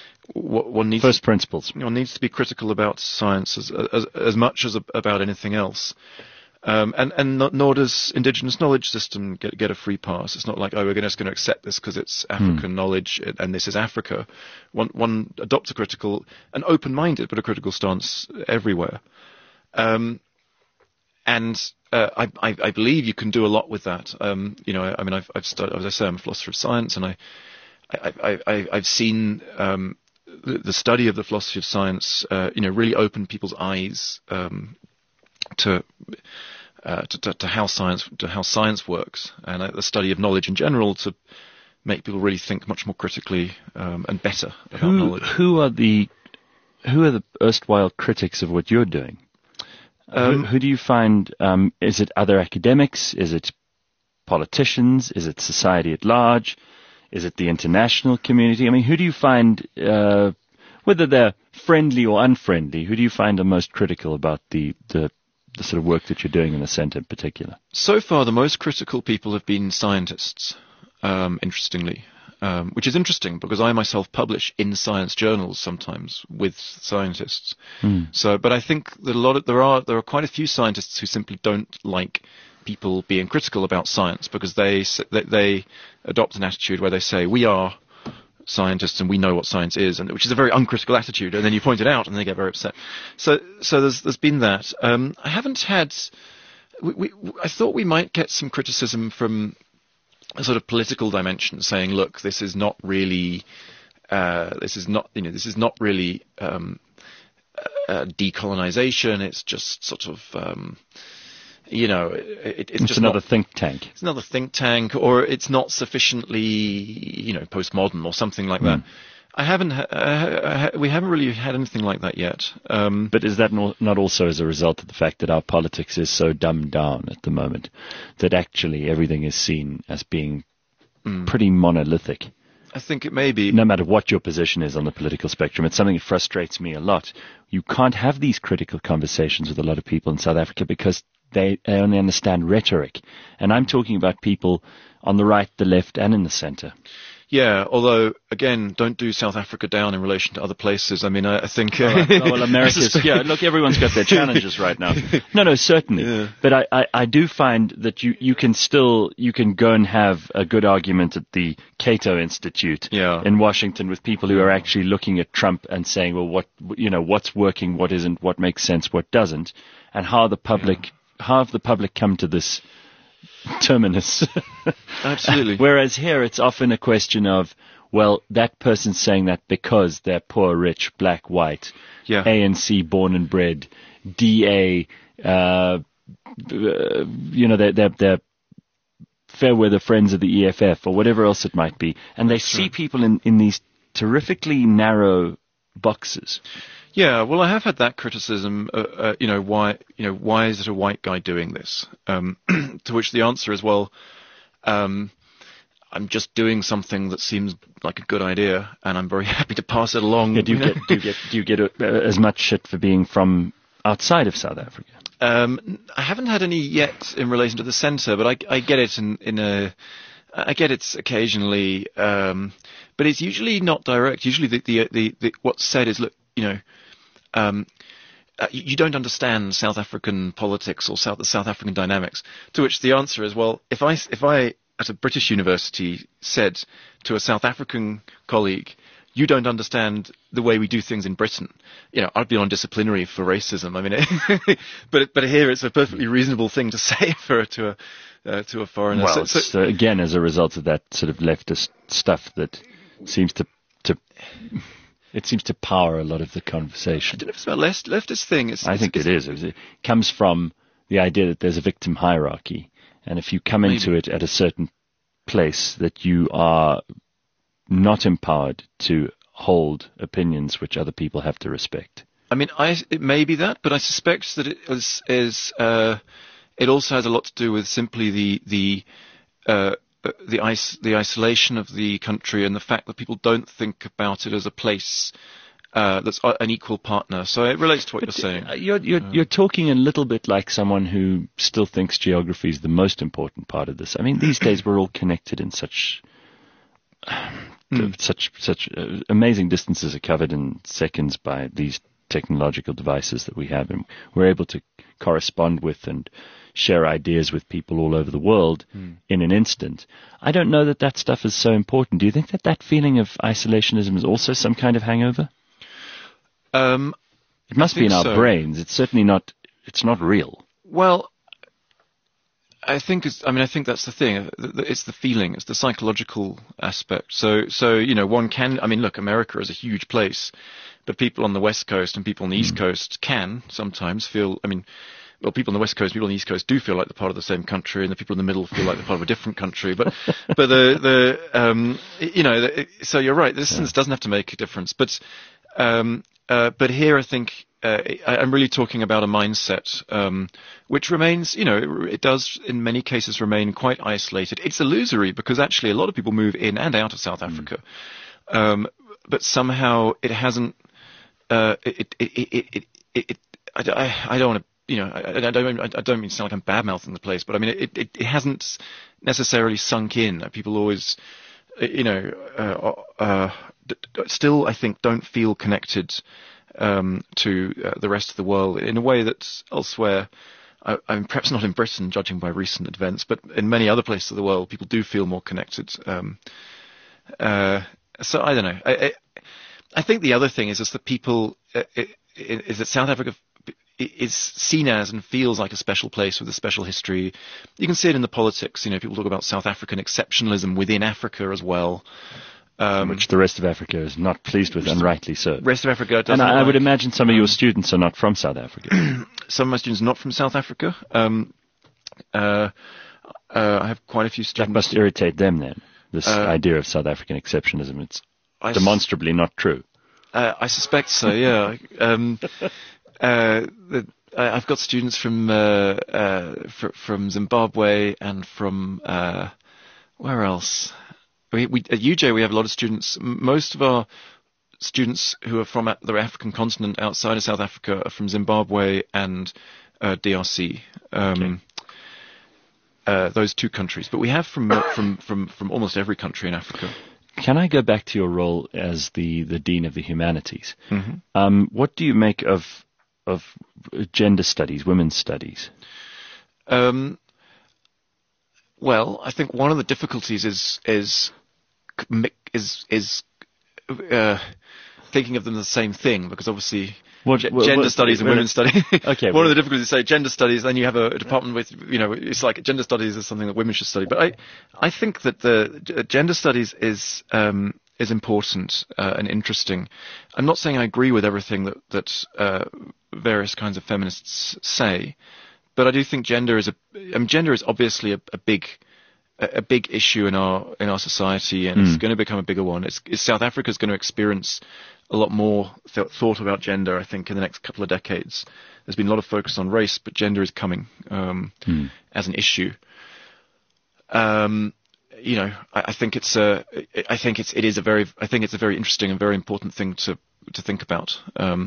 one needs First principles. One needs to be critical about science as as, as much as about anything else. Um, and and not, nor does indigenous knowledge system get get a free pass. It's not like, oh, we're just going to accept this because it's African Hmm. knowledge and this is Africa. One one adopts a critical, an open-minded but a critical stance everywhere. Um, and uh, I, I I believe you can do a lot with that. Um, you know, I, I mean, I've I've studied, as I say, I'm a philosopher of science, and I I, I, I I've seen um, the, the study of the philosophy of science, uh, you know, really open people's eyes um, to. Uh, to, to, to how science to how science works, and uh, the study of knowledge in general to make people really think much more critically um, and better about Who, knowledge. who are the who are the erstwhile critics of what you're doing? Um, who, who do you find? Um, is it other academics? Is it politicians? Is it society at large? Is it the international community? I mean, who do you find, uh, whether they're friendly or unfriendly, who do you find are most critical about the the the sort of work that you're doing in the centre in particular? So far, the most critical people have been scientists, um, interestingly, um, which is interesting because I myself publish in science journals sometimes with scientists. Hmm. So, but I think that a lot of, there are there are quite a few scientists who simply don't like people being critical about science because they s- they, they adopt an attitude where they say we are scientists and we know what science is, and which is a very uncritical attitude, and then you point it out and they get very upset. So so there's there's been that. Um, I haven't had. We, we, I thought we might get some criticism from a sort of political dimension, saying, look, this is not really, uh, this is not, you know, this is not really um, uh, decolonization. It's just sort of. Um, You know, it, it's, It's just another not, think tank. it's another think tank, or it's not sufficiently, you know, postmodern or something like that. I haven't, ha- uh, ha- we haven't really had anything like that yet. Um, But is that no- not also as a result of the fact that our politics is so dumbed down at the moment that actually everything is seen as being pretty monolithic? I think it may be. No matter what your position is on the political spectrum, it's something that frustrates me a lot. You can't have these critical conversations with a lot of people in South Africa because they, they only understand rhetoric. And I'm talking about people on the right, the left, and in the center. Yeah, although, again, don't do South Africa down in relation to other places. I mean, I, I think... Uh, All right. Oh, well, America's... yeah, look, everyone's got their challenges right now. No, no, certainly. Yeah. But I, I, I do find that you, you can still... You can go and have a good argument at the Cato Institute Yeah. in Washington with people who are actually looking at Trump and saying, well, what, you know, what's working, what isn't, what makes sense, what doesn't, and how the public... Yeah. How have the public come to this terminus? Absolutely. Whereas here it's often a question of, well, that person's saying that because they're poor, rich, black, white, Yeah. A N C born and bred, D A, uh, uh, you know, they're, they're, they're fair weather friends of the E F F or whatever else it might be. And they see people in, in these terrifically narrow boxes. Yeah, well, I have had that criticism. Uh, uh, you know, why? You know, why is it a white guy doing this? Um, to which the answer is, well, um, I'm just doing something that seems like a good idea, and I'm very happy to pass it along. Yeah, do you get do you get do you get uh, as much shit for being from outside of South Africa? Um, I haven't had any yet in relation to the centre, but I, I get it in, in a. I get it occasionally, um, but it's usually not direct. Usually, the, the, the, the what's said is, look, you know, um, uh, you, you don't understand South African politics or South the South African dynamics. To which the answer is, well, if I if I at a British university said to a South African colleague, you don't understand the way we do things in Britain, you know, I'd be on disciplinary for racism. I mean, it, but but here it's a perfectly reasonable thing to say for to a uh, to a foreigner. Well, So- it's, so- uh, again, as a result of that sort of leftist stuff that seems to to it seems to power a lot of the I conversation. don't know if it's about left, leftist thing. It's, I it's, think it's, it is. It comes from the idea that there's a victim hierarchy, and if you come into Maybe. it at a certain place, that you are not empowered to hold opinions which other people have to respect. I mean, I, it may be that, but I suspect that it is, is uh, it also has a lot to do with simply the the uh, uh, the is, the isolation of the country and the fact that people don't think about it as a place uh, that's a- an equal partner. So it relates to what you're saying. Uh, You're, you're, you're talking a little bit like someone who still thinks geography is the most important part of this. I mean, these days we're all connected in such Mm. such such uh, amazing distances are covered in seconds by these technological devices that we have, and we're able to correspond with and share ideas with people all over the world Mm. in an instant. I don't know that that stuff is so important. Do you think that that feeling of isolationism is also some kind of hangover? Um, It must I be in think our so. brains. It's certainly not. It's not real. well, I think it's, I mean, I think that's the thing. It's the feeling. It's the psychological aspect. So, so you know, one can. I mean, look, America is a huge place, but people on the West Coast and people on the East Coast can sometimes feel. I mean, well, people on the West Coast, people on the East Coast do feel like they're part of the same country, and the people in the middle feel like they're part of a different country. But, but the the um, you know, the, so you're right. The distance doesn't have to make a difference, but um, uh, but here I think. Uh, I, I'm really talking about a mindset um, which remains, you know, it, it does in many cases remain quite isolated. It's illusory because actually a lot of people move in and out of South Africa, mm. um, but somehow it hasn't. Uh, it, it, it, it, it, it, I, I don't want to, you know, I, I don't. I don't mean to sound like I'm bad mouthing the place, but I mean it, it, it hasn't necessarily sunk in. People always, you know, uh, uh, d- d- still I think don't feel connected. Um, to uh, the rest of the world in a way that's elsewhere. I, I'm perhaps not in Britain, judging by recent events, but in many other places of the world, people do feel more connected. Um, uh, so I don't know. I, I, I think the other thing is just that people uh, is that South Africa is seen as and feels like a special place with a special history. You can see it in the politics. You know, people talk about South African exceptionalism within Africa as well. Um, which the rest of Africa is not pleased with, and rightly so. Rest of Africa doesn't. And I, I like. would imagine some of your students are not from South Africa. Some of my students are not from South Africa. Um, uh, uh, I have quite a few That students. must irritate them then, this Uh, idea of South African exceptionalism. It's I s- demonstrably not true. Uh, I suspect so. Yeah. um, uh, the, I- I've got students from uh, uh, fr- from Zimbabwe and from uh, where else? We, we, at U J, we have a lot of students. M- Most of our students who are from a- the African continent outside of South Africa are from Zimbabwe and uh, D R C. Um, uh, those two countries. But we have from from from from almost every country in Africa. can I go back to your role as the, the Dean of the Humanities? Mm-hmm. Um, what do you make of of gender studies, women's studies? Um, well, I think one of the difficulties is is is is uh, thinking of them as the same thing, because obviously What, G- what, gender what, studies and what- women's studies. Okay, One well- of the difficulties is say gender studies, then you have a, a department with, you know, it's like gender studies is something that women should study. But I, I think that the g- gender studies is um, is important uh, and interesting. I'm not saying I agree with everything that that uh, various kinds of feminists say, but I do think gender is a, I mean, gender is obviously a, a big a a big issue in our in our society, and it's going to become a bigger one. It's, it's South Africa is going to experience a lot more th- thought about gender, I think, in the next couple of decades. There's been a lot of focus on race, but gender is coming um, as an issue. Um, you know, I, I think it's a, I think it's it is a very, I think it's a very interesting and very important thing to to think about. Um,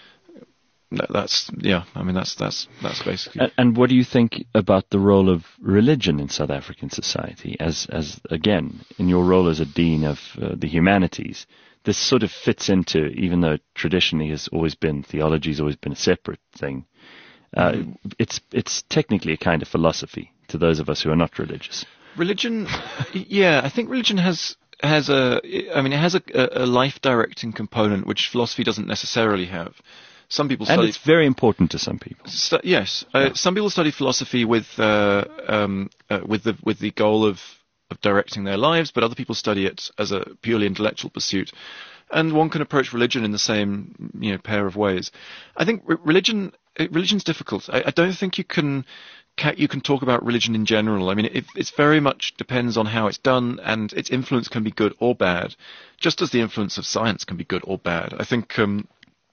that, that's yeah. I mean, that's that's that's basically. And, and what do you think about the role of religion in South African society? As, as again, in your role as a dean of uh, the humanities, this sort of fits into, even though traditionally has always been, theology has always been a separate thing. Uh, Mm-hmm. It's it's technically a kind of philosophy to those of us who are not religious. Religion, yeah, I think religion has has a, I mean, it has a, a life directing component which philosophy doesn't necessarily have. Some people And study, it's very important to some people. stu- yes, uh, some people study philosophy with uh, um, uh, with the with the goal of of directing their lives, but other people study it as a purely intellectual pursuit. And one can approach religion in the same, you know, pair of ways. I think re- religion religion's difficult. I, I don't think you can. Ca- You can talk about religion in general. I mean, it it's very much depends on how it's done, and its influence can be good or bad, just as the influence of science can be good or bad. I think, um,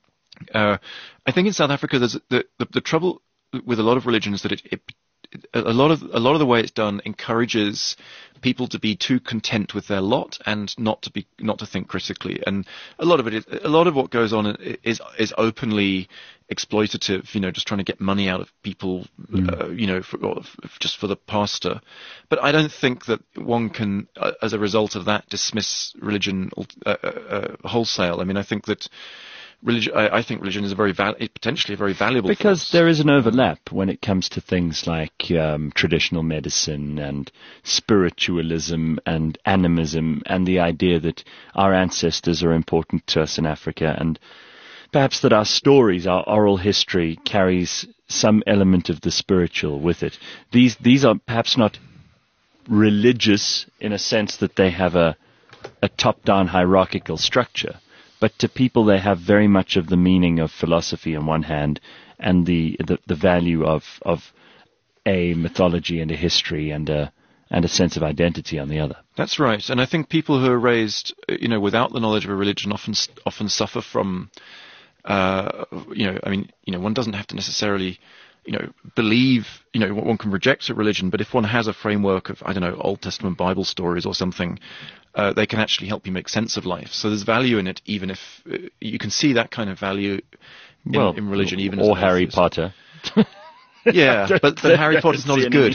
uh, I think in South Africa, there's the, the the trouble with a lot of religion is that it, it a lot of a lot of the way it's done encourages people to be too content with their lot and not to be not to think critically, and a lot of it is, a lot of what goes on is is openly exploitative, you know, just trying to get money out of people, mm. uh, you know, for, or f- just for the pastor. But I don't think that one can, uh, as a result of that, dismiss religion uh, uh, wholesale. I mean, I think that religion, I, I think religion is a very val- potentially a very valuable because force. There is an overlap when it comes to things like um, traditional medicine and spiritualism and animism and the idea that our ancestors are important to us in Africa, and perhaps that our stories, our oral history, carries some element of the spiritual with it. These these are perhaps not religious in a sense that they have a, a top-down hierarchical structure, but to people they have very much of the meaning of philosophy on one hand and the, the, the value of, of a mythology and a history and a, and a sense of identity on the other. That's right. And I think people who are raised, you know, without the knowledge of a religion often often suffer from Uh, you know, I mean, you know, one doesn't have to necessarily, you know, believe, you know, one can reject a religion, but if one has a framework of, I don't know, Old Testament Bible stories or something, uh, they can actually help you make sense of life. So there's value in it, even if uh, you can see that kind of value in, well, in religion, even or as an Harry atheist. Potter. Yeah, but, but Harry Potter's not as good.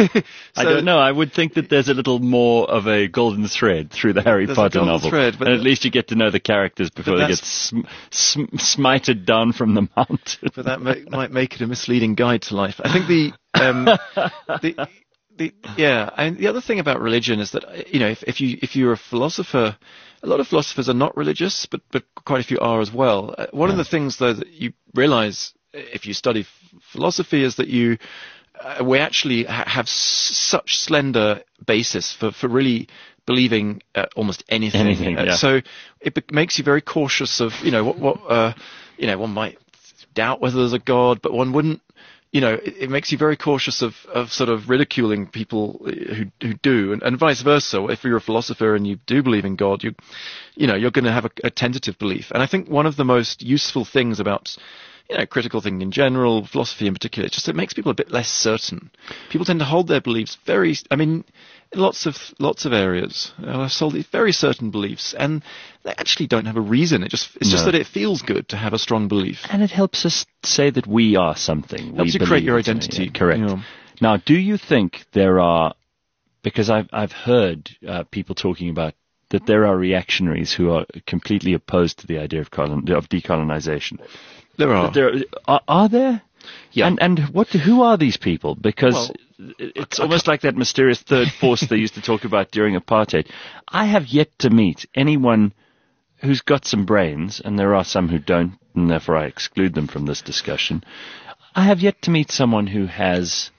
I don't know. I would think that there's a little more of a golden thread through the Harry There's a Potter golden novel. thread, but and at the- least you get to know the characters before they get sm- sm- smited down from the mountain. But that may, might make it a misleading guide to life. I think the, um, the, the yeah, and the other thing about religion is that, you know, if, if you if you're a philosopher, a lot of philosophers are not religious, but but quite a few are as well. Uh, one Yeah. of the things though that you realise if you study f- philosophy is that you uh, we actually ha- have s- such slender basis for for really believing uh, almost anything. Anything, Uh, yeah. So it be- makes you very cautious of, you know, what what uh, you know, one might doubt whether there's a God, but one wouldn't. You know, it, it makes you very cautious of, of sort of ridiculing people who who do, and, and vice versa. If you're a philosopher and you do believe in God, you, you know, you're going to have a, a tentative belief. And I think one of the most useful things about, you know, critical thinking in general, philosophy in particular, it's just it makes people a bit less certain. People tend to hold their beliefs very. I mean, in lots of lots of areas, uh, I've sold these very certain beliefs, and they actually don't have a reason. It just it's just No. that it feels good to have a strong belief. And it helps us say that we are something. Helps we you create believe your in something. identity. Yeah, correct. Yeah. Now, do you think there are, because I've I've heard uh, people talking about that there are reactionaries who are completely opposed to the idea of, colon, of decolonization. There are. There, are, are there? Yeah. And and what? Who are these people? Because Well, it's almost like that mysterious third force they used to talk about during apartheid. I have yet to meet anyone who's got some brains, and there are some who don't, and therefore I exclude them from this discussion. I have yet to meet someone who has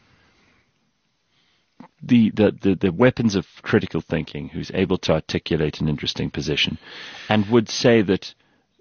the the, the, the weapons of critical thinking, who's able to articulate an interesting position, and would say that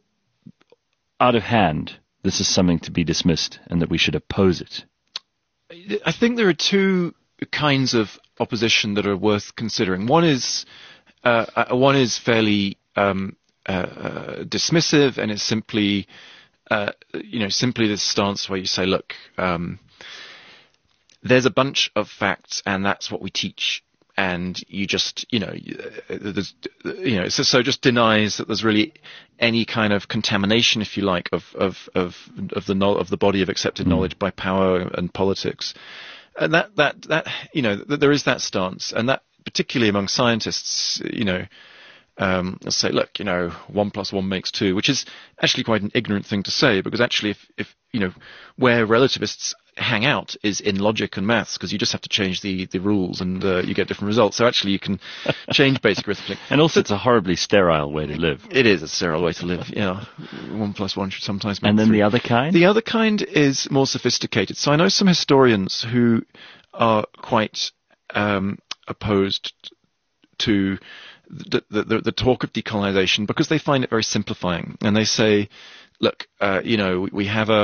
out of hand, this is something to be dismissed and that we should oppose it. I think there are two kinds of opposition that are worth considering. One is uh, uh, one is fairly um, uh, uh, dismissive, and it's simply uh, you know simply this stance where you say, look, um, there's a bunch of facts, and that's what we teach. And you just, you know, there's, you know, so, so just denies that there's really any kind of contamination, if you like, of of of of the of the body of accepted Mm. knowledge by power and politics, and that that that you know th- there is that stance, and that particularly among scientists, you know, um, they'll say, look, you know, one plus one makes two, which is actually quite an ignorant thing to say, because actually, if if you know, where relativists hang out is in logic and maths, because you just have to change the, the rules and uh, you get different results. So actually you can change basic arithmetic. And also it's a horribly sterile way to live. It is a sterile way to live, yeah. One plus one should sometimes make And then three. the other kind? The other kind is more sophisticated. So I know some historians who are quite um, opposed to the, the, the, the talk of decolonization because they find it very simplifying. And they say, look, uh, you know, we, we have a...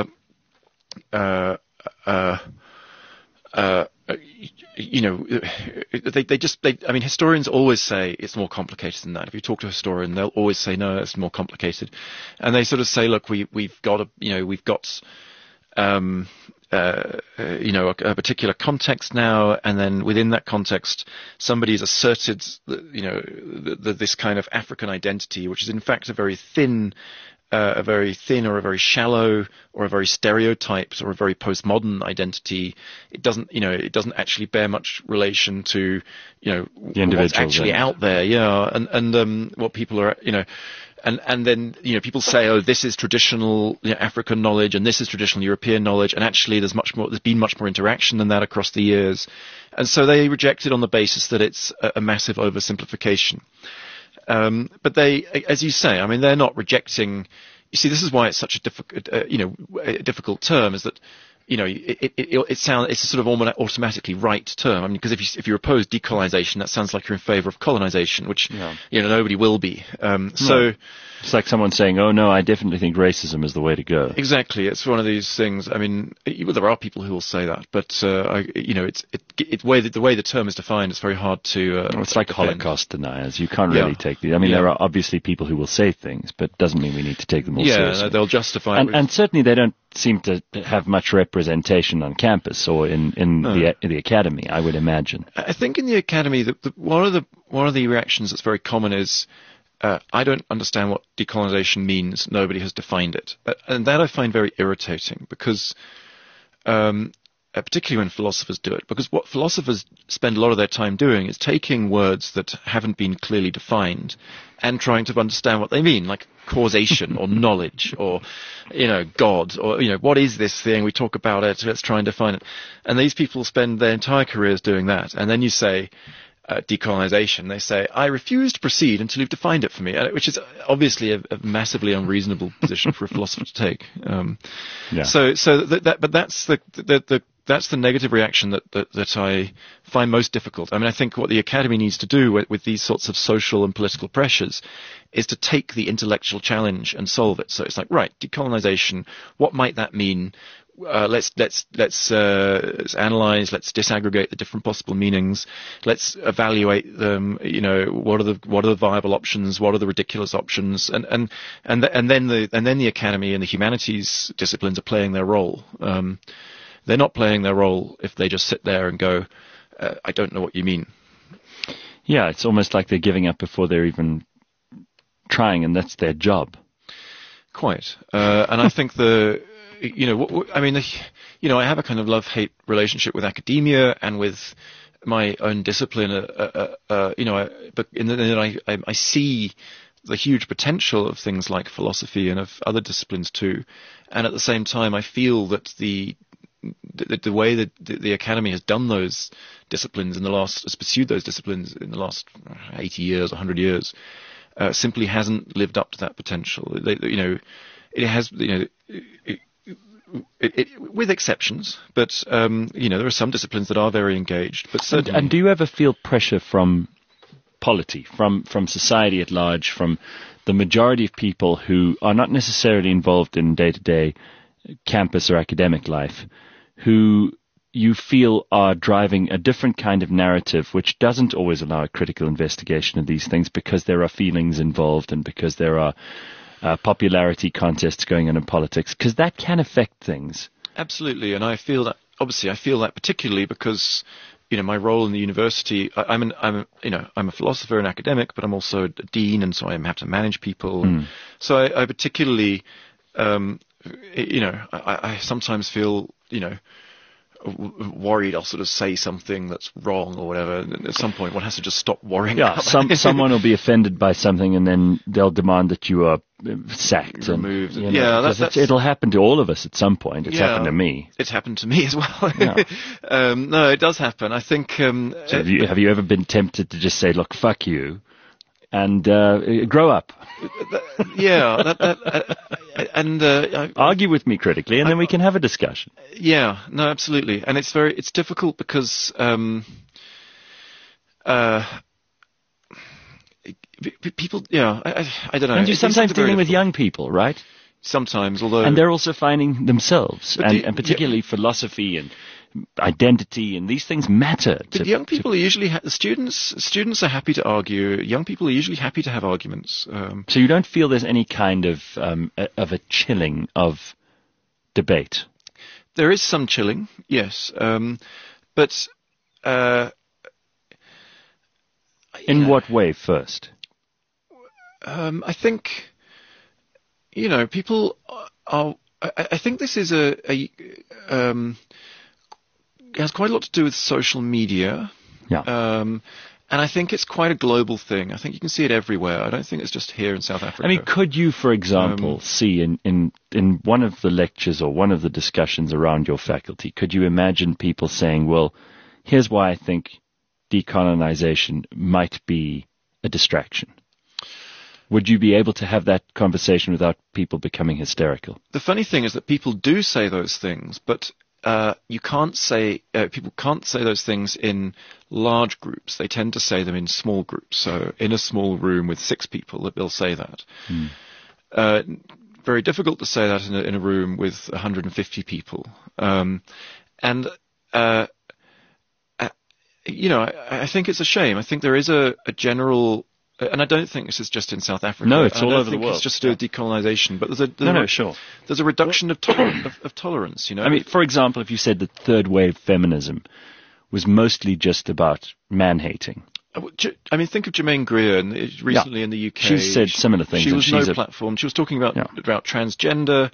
Uh, Uh, uh, you know, they they just they. I mean, historians always say it's more complicated than that. If you talk to a historian, they'll always say no, it's more complicated, and they sort of say, look, we we've got a you know we've got um uh, you know a, a particular context now, and then within that context, somebody's asserted that, you know the, the, this kind of African identity, which is in fact a very thin. Uh, a very thin or a very shallow or a very stereotyped or a very postmodern identity. It doesn't, you know, it doesn't actually bear much relation to, you know, what's actually then. out there. Yeah. And, and, um, what people are, you know, and, and then, you know, people say, oh, this is traditional you know, African knowledge and this is traditional European knowledge. And actually there's much more, there's been much more interaction than that across the years. And so they reject it on the basis that it's a, a massive oversimplification. Um, but they, as you say, I mean, they're not rejecting. You see, this is why it's such a difficult, uh, you know, a difficult term. Is that, you know, it it, it, it sounds it's a sort of automatically right term. I mean, because if you if you oppose decolonization, that sounds like you're in favour of colonization, which yeah. you know nobody will be. Um, so. No. It's like someone saying, "Oh no, I definitely think racism is the way to go." Exactly, it's one of these things. I mean, well, there are people who will say that, but uh, I, you know, it's it, it way the, the way the term is defined. It's very hard to. Uh, well, it's like defend. Holocaust deniers. You can't really yeah. take the. I mean, yeah. there are obviously people who will say things, but doesn't mean we need to take them all yeah, seriously. Yeah, they'll justify. And, it and certainly they don't seem to have much representation on campus or in in no. the the academy. I would imagine. I think in the academy, the, the, one of the one of the reactions that's very common is. Uh, I don't understand what decolonization means. Nobody has defined it. Uh, and that I find very irritating because, um, uh, particularly when philosophers do it, because what philosophers spend a lot of their time doing is taking words that haven't been clearly defined and trying to understand what they mean, like causation or knowledge or, you know, God or, you know, what is this thing? We talk about it. Let's try and define it. And these people spend their entire careers doing that. And then you say, Uh, decolonization, they say, I refuse to proceed until you've defined it for me, uh, which is obviously a, a massively unreasonable position for a philosopher to take. Um, yeah. So, so that, that, but that's the, the, the that's the negative reaction that, that that I find most difficult. I mean, I think what the academy needs to do with, with these sorts of social and political pressures is to take the intellectual challenge and solve it. So it's like, right, decolonization, what might that mean? Uh, let's let's let's, uh, let's analyze. Let's disaggregate the different possible meanings. Let's evaluate them. You know, what are the what are the viable options? What are the ridiculous options? And and and th- and then the and then the academy and the humanities disciplines are playing their role. Um, they're not playing their role if they just sit there and go, uh, I don't know what you mean. Yeah, it's almost like they're giving up before they're even trying, and that's their job. Quite. Uh, and I think the. You know, I mean, you know, I have a kind of love-hate relationship with academia and with my own discipline, uh, uh, uh, you know, I, but and then I, I, I see the huge potential of things like philosophy and of other disciplines too, and at the same time, I feel that the the, the way that the, the academy has done those disciplines in the last, has pursued those disciplines in the last eighty years, one hundred years, uh, simply hasn't lived up to that potential. They, you know, it has, you know. It, It, it, with exceptions, but um, you know, there are some disciplines that are very engaged. But And, certainly, and do you ever feel pressure from polity, from from society at large, from the majority of people who are not necessarily involved in day-to-day campus or academic life, who you feel are driving a different kind of narrative which doesn't always allow a critical investigation of these things because there are feelings involved and because there are Uh, popularity contests going on in politics, because that can affect things. absolutely, and I feel that. Obviously, I feel that particularly because, you know, my role in the university. I, I'm an, I'm, a, you know, I'm a philosopher and academic, but I'm also a dean, and so I have to manage people. Mm. So I, I particularly, um, you know, I, I sometimes feel, you know, w- worried I'll sort of say something that's wrong or whatever. And at some point, one has to just stop worrying. Yeah, about some that. someone will be offended by something, and then they'll demand that you are sacked and Removed. you know, Yeah, that- because it's- that's- it'll happen to all of us at some point. It's Yeah. happened to me. It's happened to me as well. Yeah. um, no, it does happen. I think. Um, So have you, have you ever been tempted to just say, "Look, fuck you," and uh, grow up? yeah, that, that, uh, and uh, I, Argue with me critically, and then we can have a discussion. yeah, no, absolutely, and it's very, it's difficult because, um, uh, p- p- people, yeah, I, I, I don't know. And you're It's sometimes very dealing with difficult. young people, right? Sometimes, although, And they're also finding themselves, But and, do- and particularly philosophy and identity, and these things matter. but to- young to- people are usually ha- students. Students are happy to argue. Young people are usually happy to have arguments. Um, so you don't feel there's any kind of um, a, of a chilling of debate. There is some chilling, yes, um, but uh, In you know, what way first? um, I think, you know, people are. I, I think this is a, a um, has quite a lot to do with social media, Yeah. um, and I think it's quite a global thing. I think you can see it everywhere. I don't think it's just here in South Africa. I mean, could you, for example, Um, see in, in, in one of the lectures or one of the discussions around your faculty, could you imagine people saying, well, here's why I think decolonization might be a distraction? Would you be able to have that conversation without people becoming hysterical? The funny thing is that people do say those things, but uh, you can't say uh, people can't say those things in large groups. They tend to say them in small groups. So in a small room with six people, that they'll say that. Hmm. Uh, very difficult to say that in a, in a room with one hundred fifty people. Um, and uh, uh, you know, I, I think it's a shame. I think there is a, a general. And I don't think this is just in South Africa. No, it's I all don't over the think world. It's just a decolonization, but there's a there's No, no, a, sure. there's a reduction of, toler- of of tolerance. You know, I mean, for example, if you said that third wave feminism was mostly just about man-hating. Uh, J- I mean, think of Jermaine Greer and uh, recently in the U K. She said similar things, She and was she's no a- platform. She was talking about Yeah. about transgender,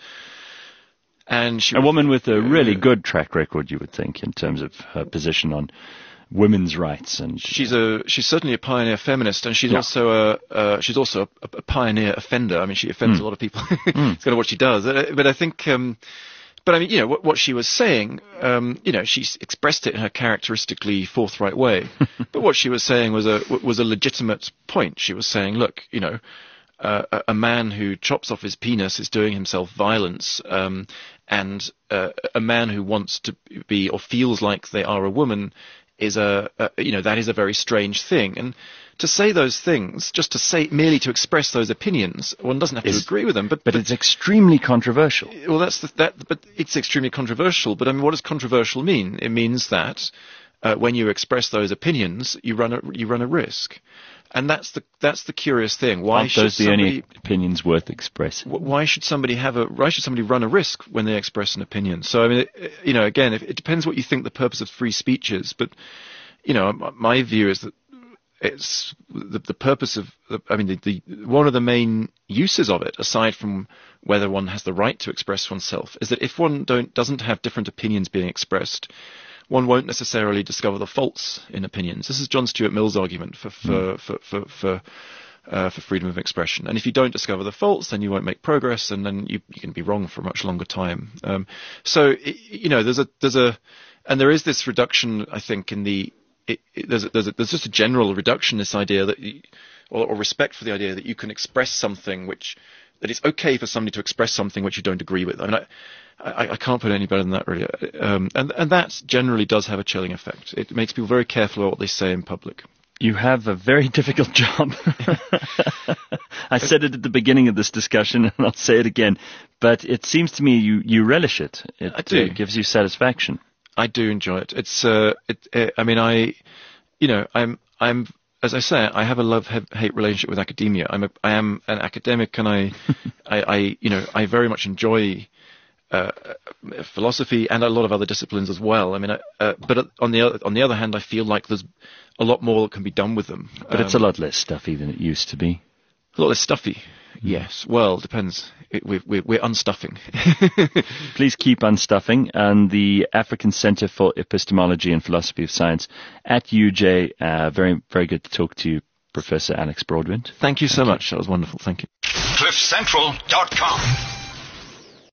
and she A woman with a really uh, good track record, you would think, in terms of her position on women's rights. And She's a she's certainly a pioneer feminist, and she's Yeah. also a uh, she's also a, a pioneer offender. I mean, she offends Mm. a lot of people. It's kind of what she does. Uh, But I think, um, but I mean, you know, what, what she was saying, um, you know, she s- expressed it in her characteristically forthright way. But what she was saying was a was a legitimate point. She was saying, look, you know. Uh, a, a man who chops off his penis is doing himself violence, um, and uh, a man who wants to be or feels like they are a woman is a, a you know that is a very strange thing. And to say those things, just to say merely to express those opinions, one doesn't have Is- to agree with them. But but it's extremely controversial. well, that's the, that. But it's extremely controversial. But I mean, what does controversial mean? It means that uh, when you express those opinions, you run a you run a risk, and that's the that's the curious thing. Why Aren't should those the somebody, only opinions worth expressing? wh- why should somebody have a why should somebody run a risk when they express an opinion? So I mean, it, you know, again, if, it depends what you think the purpose of free speech is. But you know, m- my view is that it's the, the purpose of. The, I mean, the, the one of the main uses of it, aside from whether one has the right to express oneself, is that if one don't doesn't have different opinions being expressed, one won't necessarily discover the faults in opinions. This is John Stuart Mill's argument for for mm. for for, for Uh, for freedom of expression. And if you don't discover the faults, then you won't make progress, and then you, you can be wrong for a much longer time. Um, so, it, you know, there's a, there's a, and there is this reduction, I think, in the, it, it, there's, a, there's, a, there's just a general reduction in this idea that, you, or, or respect for the idea that you can express something which, that it's okay for somebody to express something which you don't agree with. I mean, I, I, I can't put it any better than that, really. Um, and, and that generally does have a chilling effect. It makes people very careful about what they say in public. You have a very difficult job. I said it at the beginning of this discussion, and I'll say it again. But it seems to me you, you relish it. It I do. Uh, gives you satisfaction. I do enjoy it. It's. Uh, it, it, I mean, I. You know, I'm. I'm. As I say, I have a love-hate relationship with academia. I'm. A, I am an academic, and I. I, I. You know, I very much enjoy. Uh, philosophy and a lot of other disciplines as well. I mean, uh, but on the other, on the other hand, I feel like there's a lot more that can be done with them. But um, it's a lot less stuffy than it used to be. A lot less stuffy. Yes. Well, depends. It, we're, we're, we're unstuffing. Please keep unstuffing. And the African Center for Epistemology and Philosophy of Science at U J. Uh, very, very good to talk to you, Professor Alex Broadbent. Thank you so Thank much. You. That was wonderful. Thank you. cliff central dot com